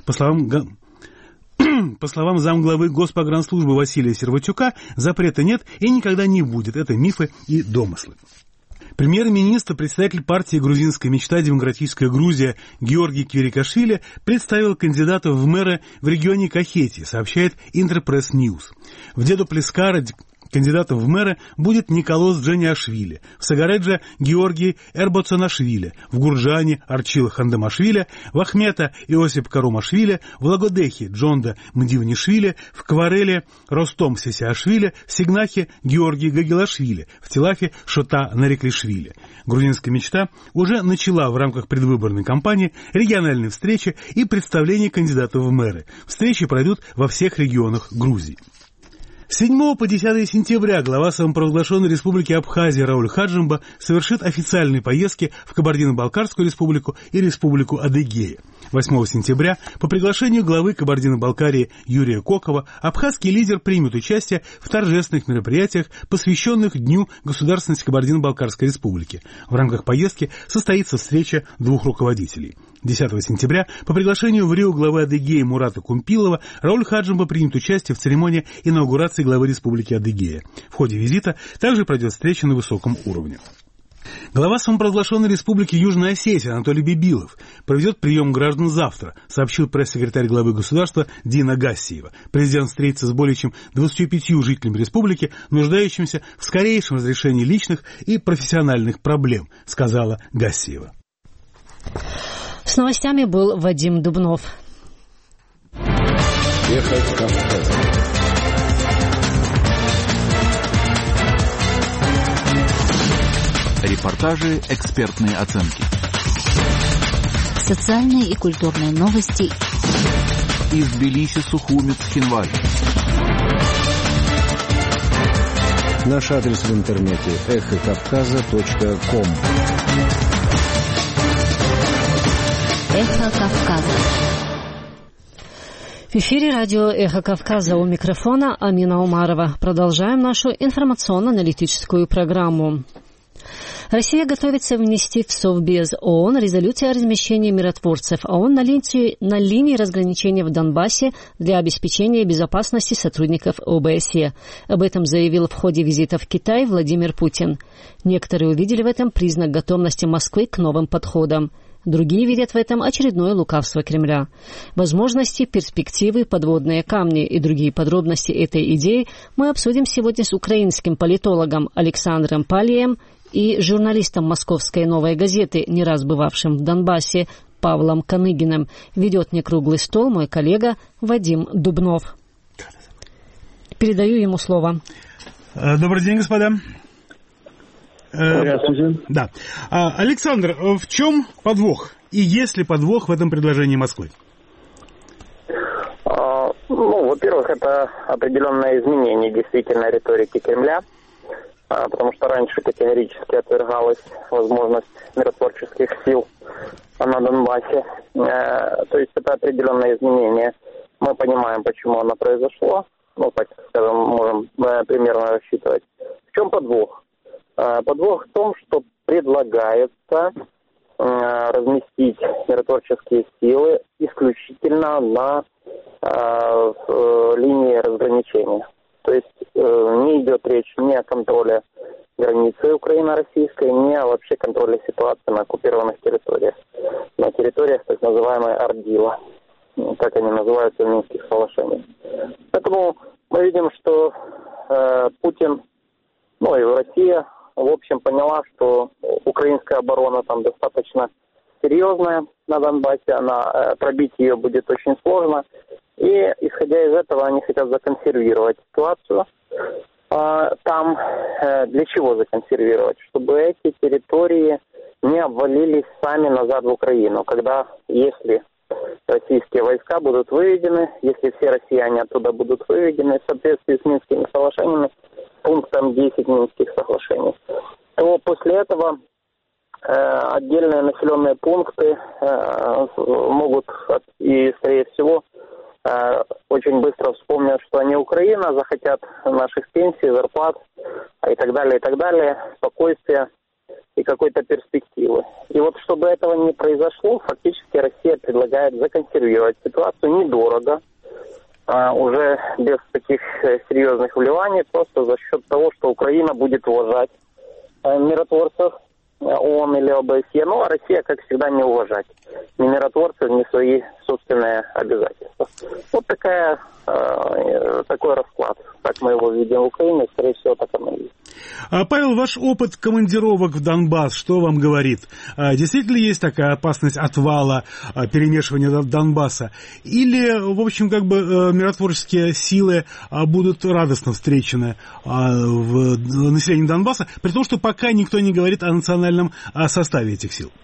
По словам замглавы Госпогранслужбы Василия Серватюка, запрета нет и никогда не будет. Это мифы и домыслы. Премьер-министр, председатель партии «Грузинская мечта. Демократическая Грузия» Георгий Квирикашвили представил кандидатов в мэры в регионе Кахетия, сообщает Интерпресс Ньюс. В Деду-Плескара кандидатом в мэры будет Николос Джаниашвили, в Сагаредже Георгий Эрбоцанашвили, в Гурджане Арчила Хандамашвили, в Ахмета Иосип Карумашвили, в Лагодехе Джонда Мдивнишвили, в Квареле Ростом Сесиашвили, в Сигнахе Георгий Гагилашвили, в Тилафе Шота Нариклишвили. Грузинская мечта уже начала в рамках предвыборной кампании региональные встречи и представления кандидатов в мэры. Встречи пройдут во всех регионах Грузии. С 7 по 10 сентября глава самопровозглашенной республики Абхазия Рауль Хаджимба совершит официальные поездки в Кабардино-Балкарскую республику и республику Адыгея. 8 сентября по приглашению главы Кабардино-Балкарии Юрия Кокова абхазский лидер примет участие в торжественных мероприятиях, посвященных Дню государственности Кабардино-Балкарской республики. В рамках поездки состоится встреча 2 руководителей. 10 сентября по приглашению в Рио главы Адыгеи Мурата Кумпилова Рауль Хаджимба примет участие в церемонии инаугурации главы республики Адыгея. В ходе визита также пройдет встреча на высоком уровне. Глава самопровозглашенной республики Южная Осетия Анатолий Бибилов проведет прием граждан завтра, сообщил пресс-секретарь главы государства Дина Гассиева. Президент встретится с более чем 25 жителями республики, нуждающимися в скорейшем разрешении личных и профессиональных проблем, сказала Гассиева. С новостями был Вадим Дубнов. Эхо Кавказа. Репортажи, экспертные оценки. Социальные и культурные новости. Из Тбилиси, Сухуми, Цхинвали. Наш адрес в интернете эхокавказа.ком. Эхо Кавказа. В эфире радио «Эхо Кавказа», у микрофона Амина Умарова. Продолжаем нашу информационно-аналитическую программу. Россия готовится внести в Совбез ООН резолюцию о размещении миротворцев ООН на линии разграничения в Донбассе для обеспечения безопасности сотрудников ОБСЕ. Об этом заявил в ходе визита в Китай Владимир Путин. Некоторые увидели в этом признак готовности Москвы к новым подходам. Другие видят в этом очередное лукавство Кремля. Возможности, перспективы, подводные камни и другие подробности этой идеи мы обсудим сегодня с украинским политологом Александром Палием и журналистом Московской «Новой газеты», не раз бывавшим в Донбассе, Павлом Каныгиным. Ведет мне круглый стол мой коллега Вадим Дубнов. Передаю ему слово. Добрый день, господа. Здравствуйте. Да. Александр, в чем подвох? И есть ли подвох в этом предложении Москвы? Во-первых, это определенное изменение действительно риторики Кремля, потому что раньше категорически отвергалась возможность миротворческих сил на Донбассе. То есть это определенное изменение. Мы понимаем, почему оно произошло. Так скажем, можем примерно рассчитывать. В чем подвох? Подвох в том, что предлагается разместить миротворческие силы исключительно на линии разграничения. То есть не идет речь ни о контроле границы украино-российской, ни о вообще контроле ситуации на оккупированных территориях. На территориях так называемой Ардила, как они называются в Минских соглашениях. Поэтому мы видим, что Путин, и Россия, в общем, поняла, что украинская оборона там достаточно серьезная на Донбассе, пробить ее будет очень сложно. И, исходя из этого, они хотят законсервировать ситуацию. Там для чего законсервировать? Чтобы эти территории не обвалились сами назад в Украину. Если российские войска будут выведены, если все россияне оттуда будут выведены в соответствии с Минскими соглашениями, пунктом 10 Минских соглашений, то после этого отдельные населенные пункты могут и, скорее всего, очень быстро вспомнят, что они Украина, захотят наших пенсий, зарплат и так далее, спокойствия и какой-то перспективы. И чтобы этого не произошло, фактически Россия предлагает законсервировать ситуацию недорого, уже без таких серьезных вливаний, просто за счет того, что Украина будет уважать миротворцев ООН или ОБСЕ, а Россия, как всегда, не уважать ни миротворцев, ни свои собственные обязательства. Такой расклад. Так мы его видим в Украине, скорее всего, так оно и есть. Павел, ваш опыт командировок в Донбасс, что вам говорит? Действительно есть такая опасность отвала, перемешивания Донбасса? Или, в общем, миротворческие силы будут радостно встречены в населении Донбасса, при том, что пока никто не говорит о национальном составе этих сил?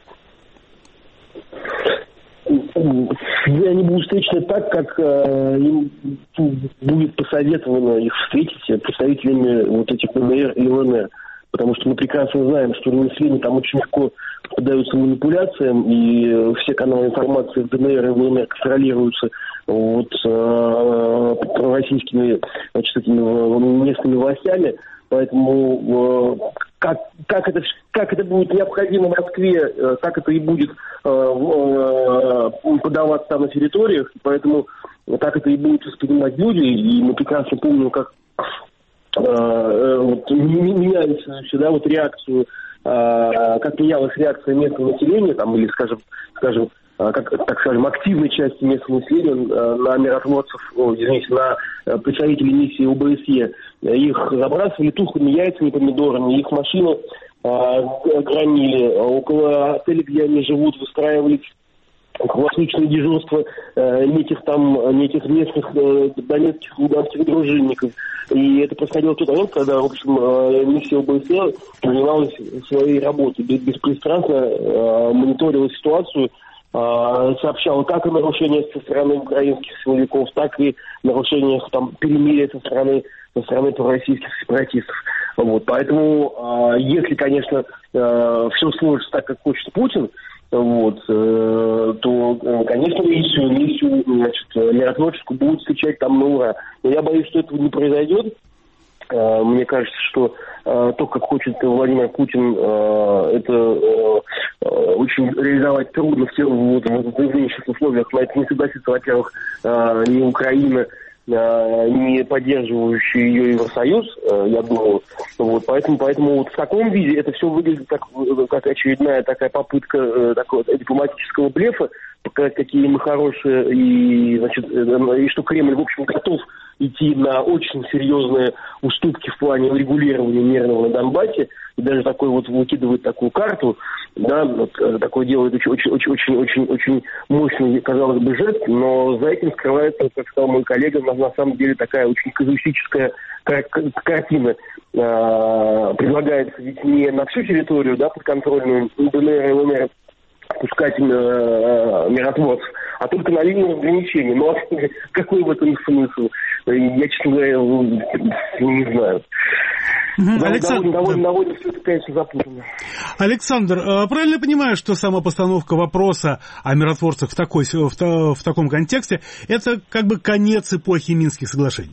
Они будут встречены так, как им будет посоветовано их встретить представителями этих ДНР и ЛНР. Потому что мы прекрасно знаем, что население там очень легко поддаются манипуляциям, и все каналы информации в ДНР и ЛНР контролируются российскими местными властями. Поэтому как это будет необходимо Москве, так это и будет подаваться там на территориях, поэтому так это и будут воспринимать люди, и мы прекрасно помним, как менялись реакцию, как менялась реакция местного населения, или, скажем, активной части местного населения на миротворцев, на представителей миссии ОБСЕ. Их забрасывали тухлыми яйцами, помидорами, их машины громили, около отелей, где они живут, выстраивались круглосуточное дежурство неких местных донецких и луганских дружинников. И это происходило в тот момент, когда, в общем, миссия ОБСЕ занималась своей работой, беспристрастно мониторила ситуацию, сообщала как о нарушениях со стороны украинских силовиков, так и нарушениях перемирия со стороны пророссийских сепаратистов. Поэтому, если, конечно, все сложится так, как хочет Путин, то, конечно, миссию миротворческую будут встречать там на ура. Но я боюсь, что этого не произойдет. Мне кажется, что то, как хочет Владимир Путин, это очень реализовать трудно в нынешних условиях. На это не согласится, во-первых, ни Украина, не поддерживающий ее Евросоюз, я думаю. Поэтому в таком виде это все выглядит как очередная такая попытка такого дипломатического блефа, показать, какие мы хорошие, и, значит, и что Кремль, в общем, готов идти на очень серьезные уступки в плане урегулирования мирного на Донбассе, и даже такой вот выкидывает такую карту, да, вот, такое делает очень мощный, казалось бы, жест, но за этим скрывается, как сказал мой коллега, на самом деле такая очень казуистическая картина. Предлагается ведь не на всю территорию, да, подконтрольную ДНР и ЛНР пускать миротворцев, а только на линию разграничения. Ну, какой в этом смысл? Я, честно говоря, не знаю. Довольно все это, конечно, запутанно. Александр, правильно я понимаю, что сама постановка вопроса о миротворцах в таком контексте – это как бы конец эпохи Минских соглашений?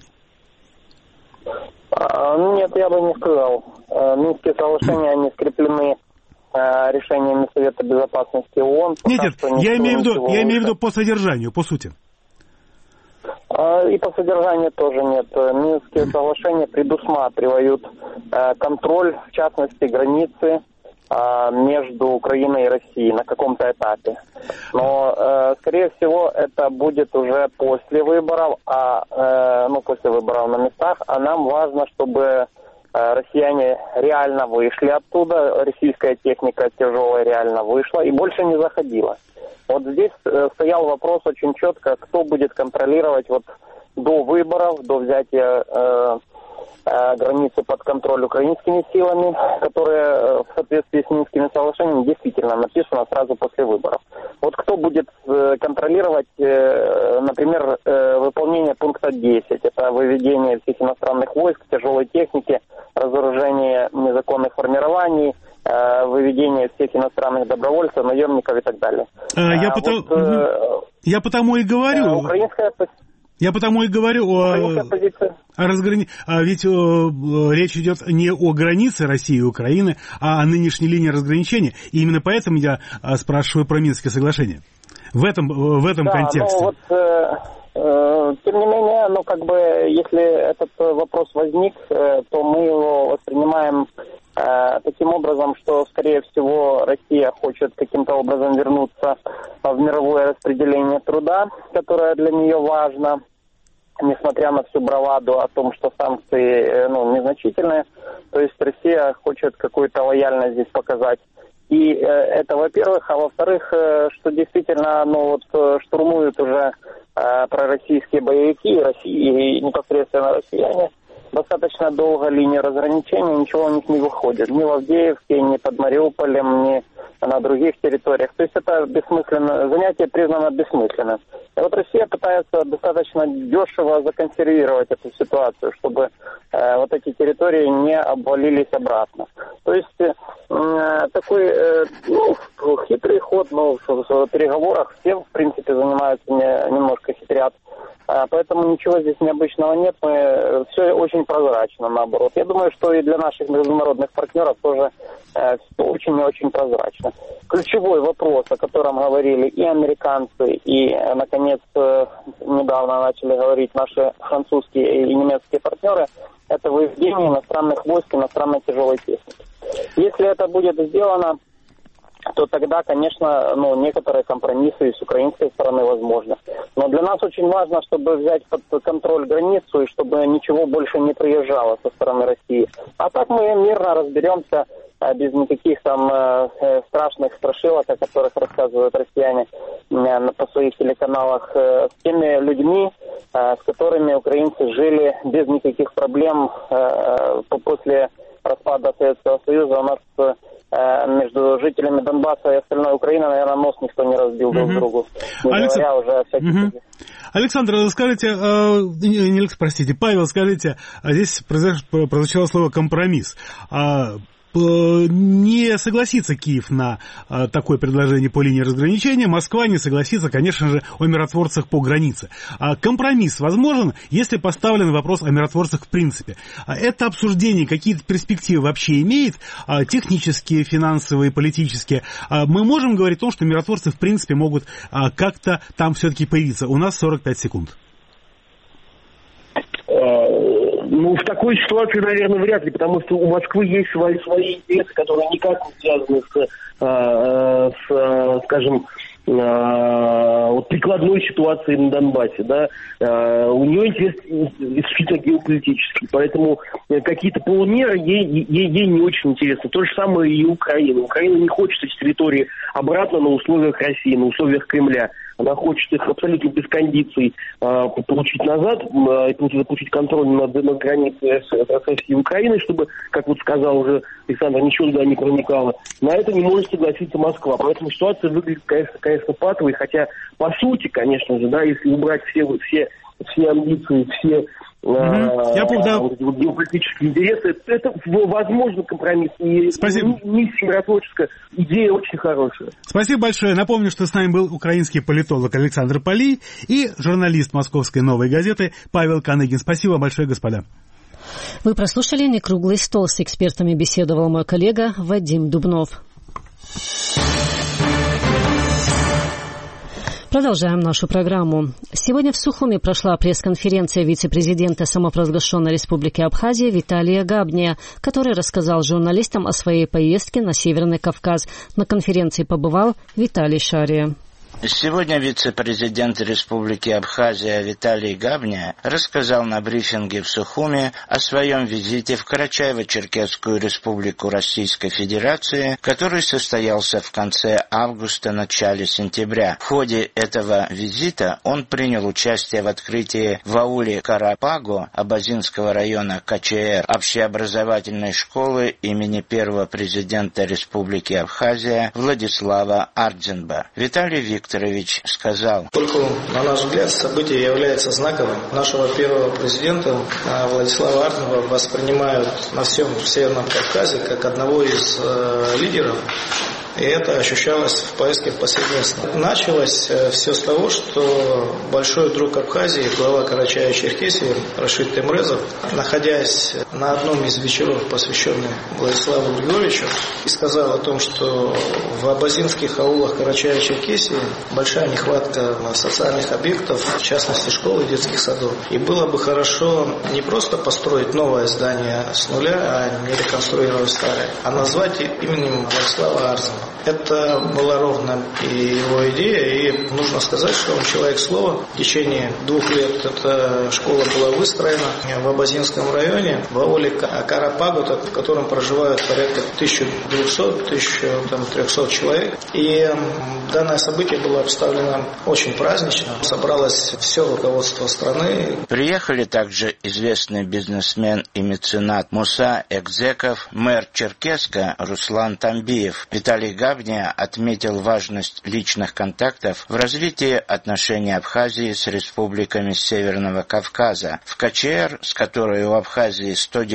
Нет, я бы не сказал. Минские соглашения, они скреплены решениями Совета Безопасности ООН. Нет, я имею в виду по содержанию, по сути. И по содержанию тоже нет. Минские соглашения предусматривают контроль, в частности, границы между Украиной и Россией на каком-то этапе. Но, скорее всего, это будет уже после выборов, после выборов на местах, а нам важно, чтобы россияне реально вышли оттуда, российская техника тяжелая реально вышла и больше не заходила. Вот здесь стоял вопрос очень четко, кто будет контролировать вот до выборов, до взятия границы под контроль украинскими силами, которые в соответствии с Минскими соглашениями действительно написано сразу после выборов. Вот кто будет контролировать, например, выполнение пункта 10, это выведение всех иностранных войск, тяжелой техники, разоружение незаконных формирований, выведение всех иностранных добровольцев, наемников и так далее. Я потому и говорю... Я потому и говорю о разграничении. Ведь речь идет не о границе России и Украины, а о нынешней линии разграничения. И именно поэтому я спрашиваю про Минские соглашения. В этом контексте. Тем не менее, если этот вопрос возник, то мы его воспринимаем таким образом, что, скорее всего, Россия хочет каким-то образом вернуться в мировое распределение труда, которое для нее важно, несмотря на всю браваду о том, что санкции незначительные. То есть Россия хочет какую-то лояльность здесь показать. И это, во-первых, а во-вторых, что действительно, штурмуют уже пророссийские боевики и непосредственно россияне. Достаточно долго линия разграничения, ничего у них не выходит. Ни в Авдеевке, ни под Мариуполем, ни на других территориях. То есть это бессмысленно, занятие признано бессмысленным. И вот Россия пытается достаточно дешево законсервировать эту ситуацию, чтобы вот эти территории не обвалились обратно. То есть такой хитрый ход, но в переговорах все, в принципе, занимаются немножко хитрят. Поэтому ничего здесь необычного нет, все очень прозрачно, наоборот. Я думаю, что и для наших международных партнеров тоже очень и очень прозрачно. Ключевой вопрос, о котором говорили и американцы, и, наконец, недавно начали говорить наши французские и немецкие партнеры, это выведение иностранных войск, иностранной тяжелой техники. Если это будет сделано, то тогда, конечно, некоторые компромиссы с украинской стороны возможны. Но для нас очень важно, чтобы взять под контроль границу и чтобы ничего больше не приезжало со стороны России. А так мы мирно разберемся без никаких там страшных страшилок, о которых рассказывают россияне по своих телеканалах, с теми людьми, с которыми украинцы жили без никаких проблем после распада Советского Союза. У нас между жителями Донбасса и остальной Украины, наверное, нос никто не разбил друг другу. Не говоря уже о всяких... Александр, скажите, Павел, скажите, здесь прозвучало слово «компромисс». Не согласится Киев на такое предложение по линии разграничения, Москва не согласится, конечно же, о миротворцах по границе. Компромисс возможен, если поставлен вопрос о миротворцах в принципе. Это обсуждение, какие-то перспективы вообще имеет, технические, финансовые, политические. Мы можем говорить о том, что миротворцы в принципе могут как-то там все-таки появиться. У нас 45 секунд. В такой ситуации, наверное, вряд ли, потому что у Москвы есть свои интересы, которые никак не связаны с скажем, прикладной ситуации на Донбассе, да, у нее интерес исключительно геополитический, поэтому какие-то полумеры ей не очень интересны. То же самое и Украина. Украина не хочет эти территории обратно на условиях России, на условиях Кремля. Она хочет их абсолютно без кондиций получить назад, и получить контроль над границей России и Украины, чтобы, как вот сказал уже Александр, ничего туда не проникало. На это не может согласиться Москва. Поэтому ситуация выглядит, конечно, патовой, хотя по сути, конечно же, да, если убрать все амбиции, все геополитические интересы, это возможно компромисс. И миссия миротворческая, идея очень хорошая. Спасибо большое. Напомню, что с нами был украинский политолог Александр Палий и журналист Московской «Новой газеты» Павел Каныгин. Спасибо большое, господа. Вы прослушали «Некруглый стол». С экспертами беседовал мой коллега Вадим Дубнов. Продолжаем нашу программу. Сегодня в Сухуми прошла пресс-конференция вице-президента самопровозглашенной Республики Абхазия Виталия Габния, который рассказал журналистам о своей поездке на Северный Кавказ. На конференции побывал Виталий Шария. Сегодня вице-президент Республики Абхазия Виталий Габния рассказал на брифинге в Сухуми о своем визите в Карачаево-Черкесскую Республику Российской Федерации, который состоялся в конце августа-начале сентября. В ходе этого визита он принял участие в открытии в ауле Карапаго Абазинского района КЧР общеобразовательной школы имени первого президента Республики Абхазия Владислава Ардзинба. Виталий Викторович сказал: Только, на наш взгляд, событие является знаковым. Нашего первого президента Владислава Ардзинба воспринимают на всем Северном Кавказе как одного из лидеров. И это ощущалось в поездке повсеместно. Началось все с того, что большой друг Абхазии, глава Карачаево-Черкесии Рашид Темрезов, находясь на одном из вечеров, посвященных Владиславу Григорьевичу, и сказал о том, что в абазинских аулах Карачаево-Черкесии большая нехватка социальных объектов, в частности школ и детских садов. И было бы хорошо не просто построить новое здание с нуля, а не реконструировать старое, а назвать именем Владислава Ардзинба. Это была ровно и его идея, и нужно сказать, что он человек слова. В течение 2 лет эта школа была выстроена в Абазинском районе, в ауле Карапаго, в котором проживают порядка 1200-1300 человек. И данное событие было обставлено очень празднично. Собралось все руководство страны. Приехали также известный бизнесмен и меценат Муса Экзеков, мэр Черкеска Руслан Тамбиев. Виталий Габния отметил важность личных контактов в развитии отношений Абхазии с республиками Северного Кавказа. В КЧР, с которой у Абхазии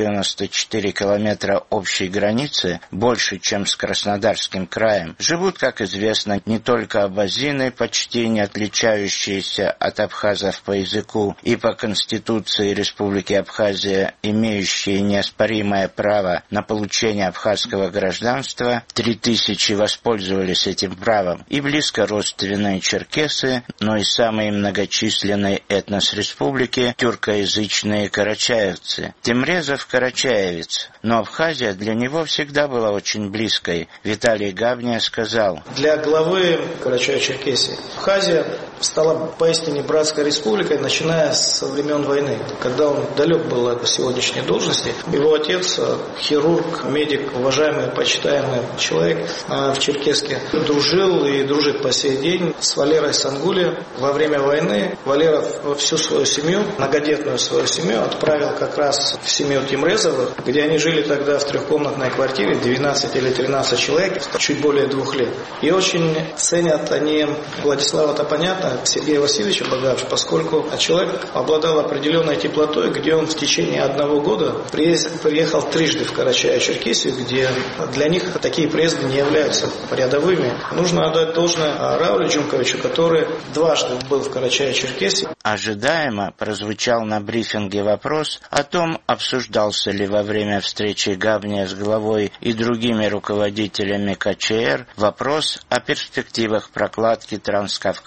194 километра общей границы, больше, чем с Краснодарским краем, живут, как известно, не только абазины, почти не отличающиеся от абхазов по языку и по Конституции Республики Абхазия, имеющие неоспоримое право на получение абхазского гражданства, 3000 воспользовались этим правом, и близко родственные черкесы, но и самые многочисленные этнос республики тюркоязычные карачаевцы. Темрезов карачаевец, но Абхазия для него всегда была очень близкой. Виталий Габния сказал: Для главы Карачаево-Черкесии Абхазия стала поистине братской республикой, начиная со времен войны, когда он далек был от сегодняшней должности. Его отец, хирург, медик, уважаемый, почитаемый человек в Черкеске, дружил и дружит по сей день с Валерой Сангули. Во время войны Валеров всю свою семью, многодетную свою семью, отправил как раз в семью Темрезовых, где они жили тогда в 3-комнатной квартире, 12 или 13 человек, чуть более 2 лет. И очень ценят они Владислава-то понятно, Сергея Васильевича Багаевича, поскольку человек обладал определенной теплотой, где он в течение 1 года приехал трижды в Карачаево-Черкесию, где для них такие приезды не являются рядовыми. Нужно отдать должное Раулю Джумковичу, который 2 был в Карачаево-Черкесии. Ожидаемо прозвучал на брифинге вопрос о том, обсуждался ли во время встречи Габния с главой и другими руководителями КЧР вопрос о перспективах прокладки Транскавказской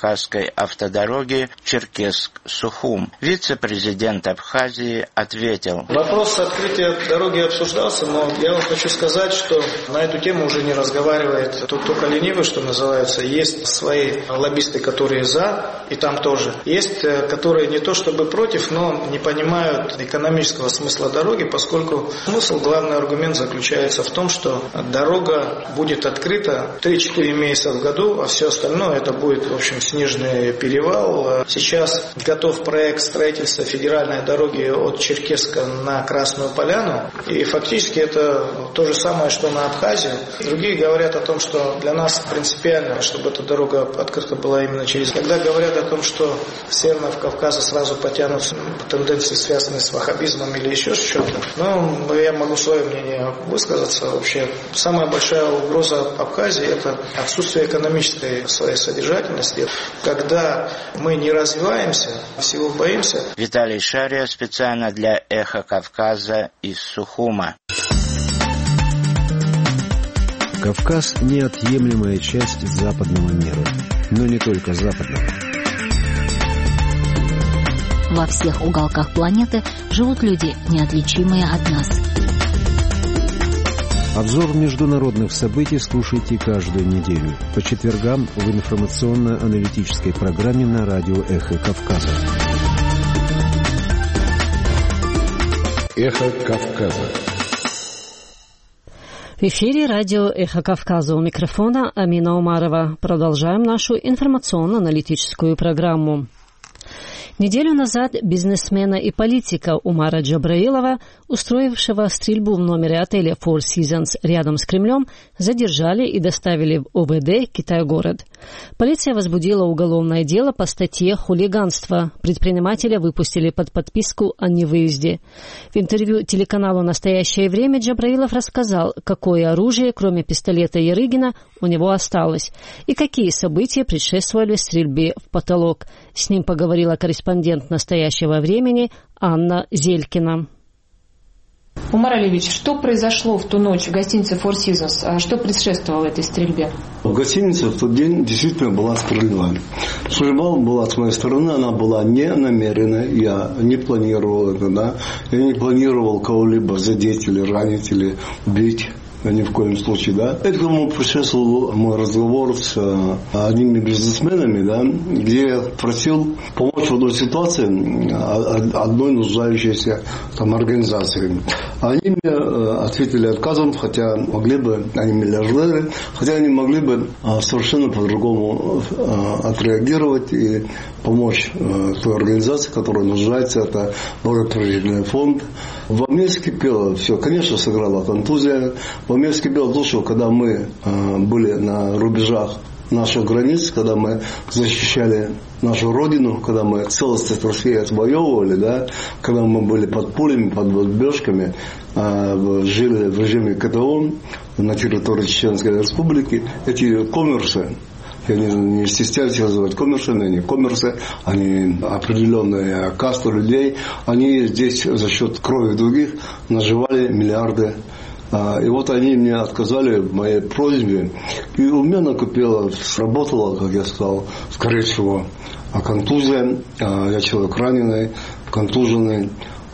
новой автодороги Черкесск-Сухум. Вице-президент Абхазии ответил. Вопрос открытия дороги обсуждался, но я вам хочу сказать, что на эту тему уже не разговаривает только ленивый, что называется. Есть свои лоббисты, которые за, и там тоже. Есть, которые не то чтобы против, но не понимают экономического смысла дороги, поскольку смысл, главный аргумент заключается в том, что дорога будет открыта 3-4 месяца в году, а все остальное это будет, в общем, снежный перевал. Сейчас готов проект строительства федеральной дороги от Черкесска на Красную Поляну, и фактически это то же самое, что на Абхазию. Другие говорят о том, что для нас принципиально, чтобы эта дорога открыта была именно через... Когда говорят о том, что с Северного Кавказа сразу потянутся тенденции, связанные с ваххабизмом или еще с чем-то, ну, я могу свое мнение высказаться. Вообще, самая большая угроза Абхазии – это отсутствие экономической своей содержательности. Когда мы не развиваемся, всего боимся. Виталий Шария специально для «Эхо Кавказа» из Сухума. Кавказ – неотъемлемая часть западного мира, но не только западного. Во всех уголках планеты живут люди, неотличимые от нас. Обзор международных событий слушайте каждую неделю по четвергам в информационно-аналитической программе на радио «Эхо Кавказа». «Эхо Кавказа». В эфире радио «Эхо Кавказа», у микрофона Амина Умарова. Продолжаем нашу информационно-аналитическую программу. Неделю назад бизнесмена и политика Умара Джабраилова, устроившего стрельбу в номере отеля Four Seasons рядом с Кремлем, задержали и доставили в ОВД Китай-город. Полиция возбудила уголовное дело по статье «Хулиганство». Предпринимателя выпустили под подписку о невыезде. В интервью телеканалу «Настоящее время» Джабраилов рассказал, какое оружие, кроме пистолета Ярыгина, у него осталось, и какие события предшествовали стрельбе в потолок. С ним поговорила корреспондент «Настоящего времени» Анна Зелькина. Умар Алиевич, что произошло в ту ночь в гостинице Four Seasons? Что предшествовало этой стрельбе? В гостинице в тот день действительно была стрельба. Стрельба была с моей стороны, она была не намеренная. Я не планировал это, да. Я не планировал кого-либо задеть или ранить, или убить. Ни в коем случае, да. Этому предшествовал мой разговор с одними бизнесменами, да, где я просил помочь в одной ситуации одной нуждающейся там организации. Они мне ответили отказом, хотя могли бы, они миллиардеры, хотя они могли бы совершенно по-другому отреагировать и помочь той организации, которая нуждается, это благотворительный фонд. Во мне скипело все, конечно, сыграла контузия. Во мне скипело то, что когда мы были на рубежах наших границ, когда мы защищали нашу родину, когда мы целостность России отвоевывали, да, когда мы были под пулями, под бомбежками, жили в режиме КТО на территории Чеченской Республики, эти коммерсы, я не стесняюсь называть коммерсами, они коммерсы, они определенная каста людей, они здесь за счет крови других наживали миллиарды. И вот они мне отказали в моей просьбе, и у меня накопило, сработало, как я сказал, скорее всего, контузия, я человек раненый, контуженный.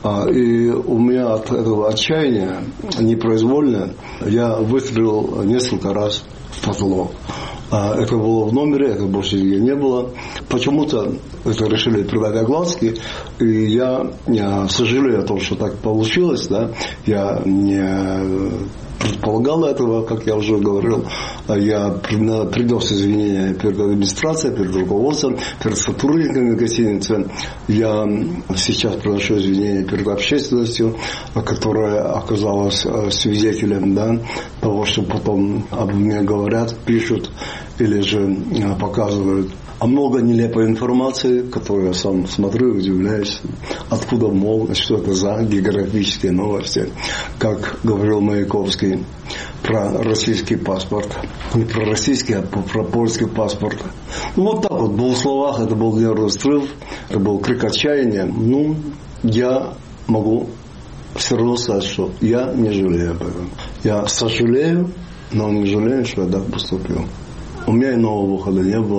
И у меня от этого отчаяния, непроизвольно, я выстрелил несколько раз в потолок. Это было в номере, это больше нигде не было. Почему-то это решили придать огласке, и я сожалею о том, что так получилось, да. Я не предполагал этого, как я уже говорил. Я принес извинения перед администрацией, перед руководством, перед сотрудниками гостиницы. Я сейчас приношу извинения перед общественностью, которая оказалась свидетелем, да, того, что потом обо мне говорят, пишут или же показывают. А много нелепой информации, которую я сам смотрю и удивляюсь, откуда мол, что это за географические новости. Как говорил Маяковский про российский паспорт. Не про российский, а про польский паспорт. Ну вот так вот, в двух словах, это был нервный срыв, это был крик отчаяния. Ну, я могу все равно сказать, что я не жалею об этом. Я сожалею, но не жалею, что я так поступил. У меня иного выхода не было.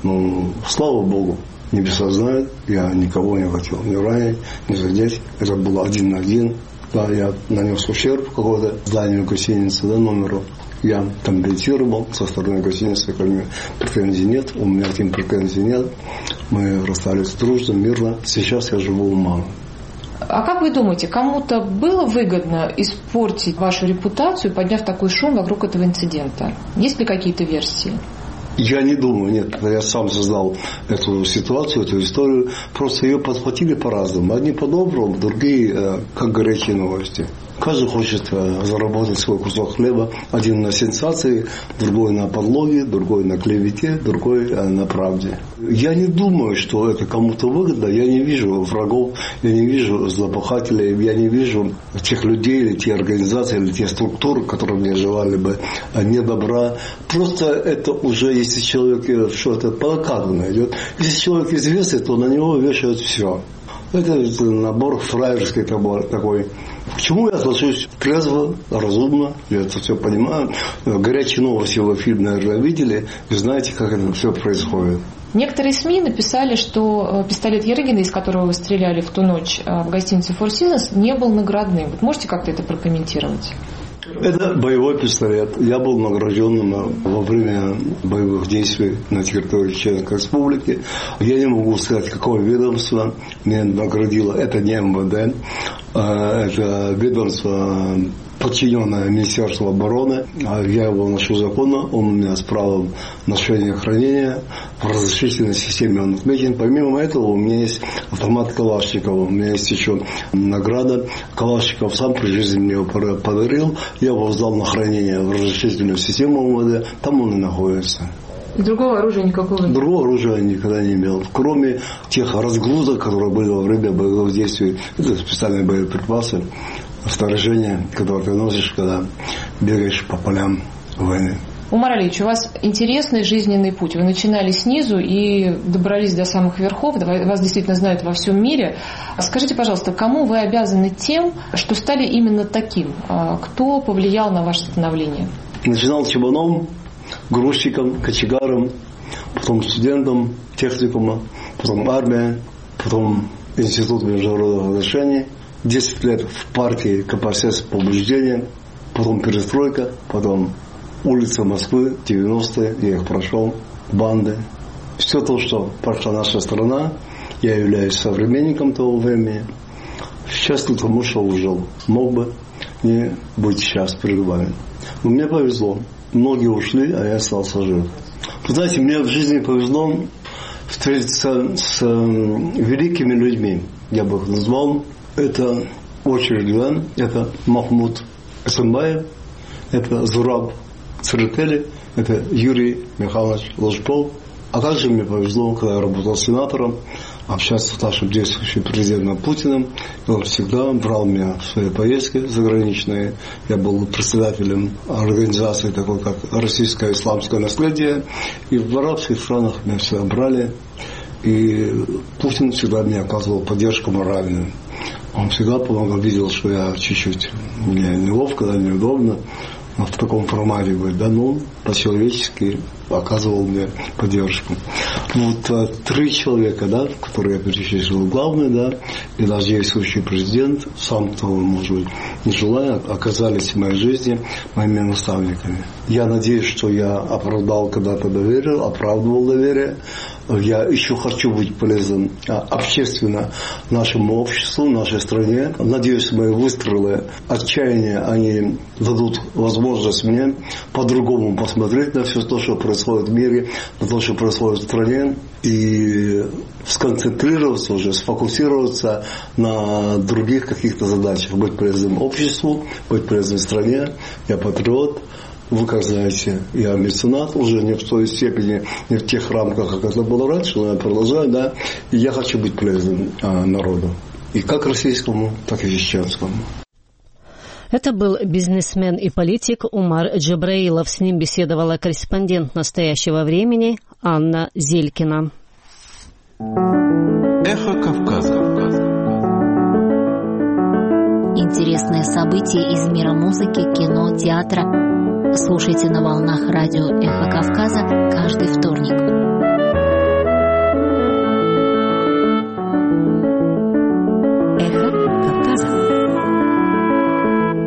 Ну, слава Богу, небеса знают, я никого не хотел ни ранить, ни задеть. Это было 1 на 1. Да, я нанес ущерб какого-то зданию гостиницы, да, номеру. Я компенсировал со стороны гостиницы, ко мне претензий нет, у меня к ним претензий нет. Мы расстались дружно, мирно. Сейчас я живу у мамы. А как вы думаете, кому-то было выгодно испортить вашу репутацию, подняв такой шум вокруг этого инцидента? Есть ли какие-то версии? Я не думаю, нет. Я сам создал эту ситуацию, эту историю. Просто ее подхватили по-разному. Одни по-доброму, другие как горячие новости. Каждый хочет заработать свой кусок хлеба. Один на сенсации, другой на подлоге, другой на клевете, другой на правде. Я не думаю, что это кому-то выгодно. Я не вижу врагов, я не вижу злопыхателей, я не вижу тех людей, или те организации, или те структуры, которые мне желали бы не добра. Просто это уже, если человек что-то по накатанной идет, если человек известный, то на него вешают все. Это набор фраерский такой. К чему я отношусь трезво, разумно, я это все понимаю. Горячие новости вы фильм, наверное, видели, и знаете, как это все происходит. Некоторые СМИ написали, что пистолет Ерыгина, из которого вы стреляли в ту ночь в гостинице Four Seasons, не был наградным. Вот можете как-то это прокомментировать? Это боевой пистолет. Я был награжденным во время боевых действий на территории Чеченской Республики. Я не могу сказать, какое ведомство меня наградило. Это не МВД. Это ведомство, подчиненное Министерству обороны. Я его ношу законно. Он у меня с правом ношения хранения. В разрешительной системе он отмечен. Помимо этого, у меня есть автомат Калашникова. У меня есть еще награда. Калашников сам при жизни мне его подарил. Я его сдал на хранение в разрешительную систему МВД. Там он и находится. И другого оружия никакого нет? Другого оружия я никогда не имел. Кроме тех разгрузок, которые были во время боевых действий. Это специальные боеприпасы, снаряжение, которое ты носишь, когда бегаешь по полям войны. Умар Алиевич, у вас интересный жизненный путь. Вы начинали снизу и добрались до самых верхов. Вас действительно знают во всем мире. Скажите, пожалуйста, кому вы обязаны тем, что стали именно таким? Кто повлиял на ваше становление? Начинал чебаном, грузчиком, кочегаром, потом студентом техникума, потом армия, потом институт международных отношений. 10 лет в партии КПСС по убеждениям, потом перестройка, потом улица Москвы, 90-е, я их прошел, банды. Все то, что прошла наша страна, я являюсь современником того времени. Счастлив тому, что ужил. Мог бы не быть сейчас перед вами. Но мне повезло. Многие ушли, а я остался жив. Вы знаете, мне в жизни повезло встретиться с великими людьми. Я бы их назвал. Это очередь, да? Это Махмуд Эсенбаев, это Зураб Церетели, это Юрий Михайлович Ложков. А также мне повезло, когда я работал сенатором, общаться с нашим действующим президентом Путиным. Он всегда брал меня в свои поездки заграничные. Я был председателем организации, такой как Российское исламское наследие. И в арабских странах меня всегда брали. И Путин всегда мне оказывал поддержку моральную. Он всегда помогал, видел, что я чуть-чуть мне неловко, да, неудобно в таком формате быть, да, но по-человечески оказывал мне поддержку. Вот 3 человека, да, которые я перечислил, главный, да, и наш действующий президент, сам того, может быть, не желая, оказались в моей жизни моими наставниками. Я надеюсь, что я оправдал когда-то доверие, оправдывал доверие. Я еще хочу быть полезным общественно нашему обществу, нашей стране. Надеюсь, мои выстрелы отчаяния, они дадут возможность мне по-другому посмотреть на все то, что происходит в мире, на то, что происходит в стране, и сконцентрироваться уже, сфокусироваться на других каких-то задачах. Быть полезным обществу, быть полезным стране. Я патриот. Вы, как знаете, я меценат, уже не в той степени, не в тех рамках, как это было раньше, но я продолжаю, да. И я хочу быть полезным народу. И как российскому, так и чеченскому. Это был бизнесмен и политик Умар Джабраилов. С ним беседовала корреспондент «Настоящего времени» Анна Зелькина. Эхо Кавказа. Интересные события из мира музыки, кино, театра. Слушайте на волнах радио «Эхо Кавказа» каждый вторник.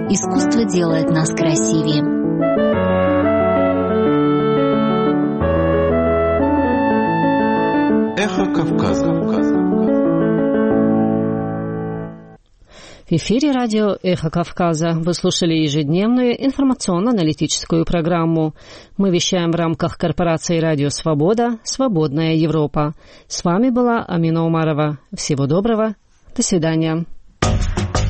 Искусство делает нас красивее. Эхо Кавказа. В эфире радио «Эхо Кавказа». Вы слушали ежедневную информационно-аналитическую программу. Мы вещаем в рамках корпорации «Радио Свобода», «Свободная Европа». С вами была Амина Умарова. Всего доброго. До свидания.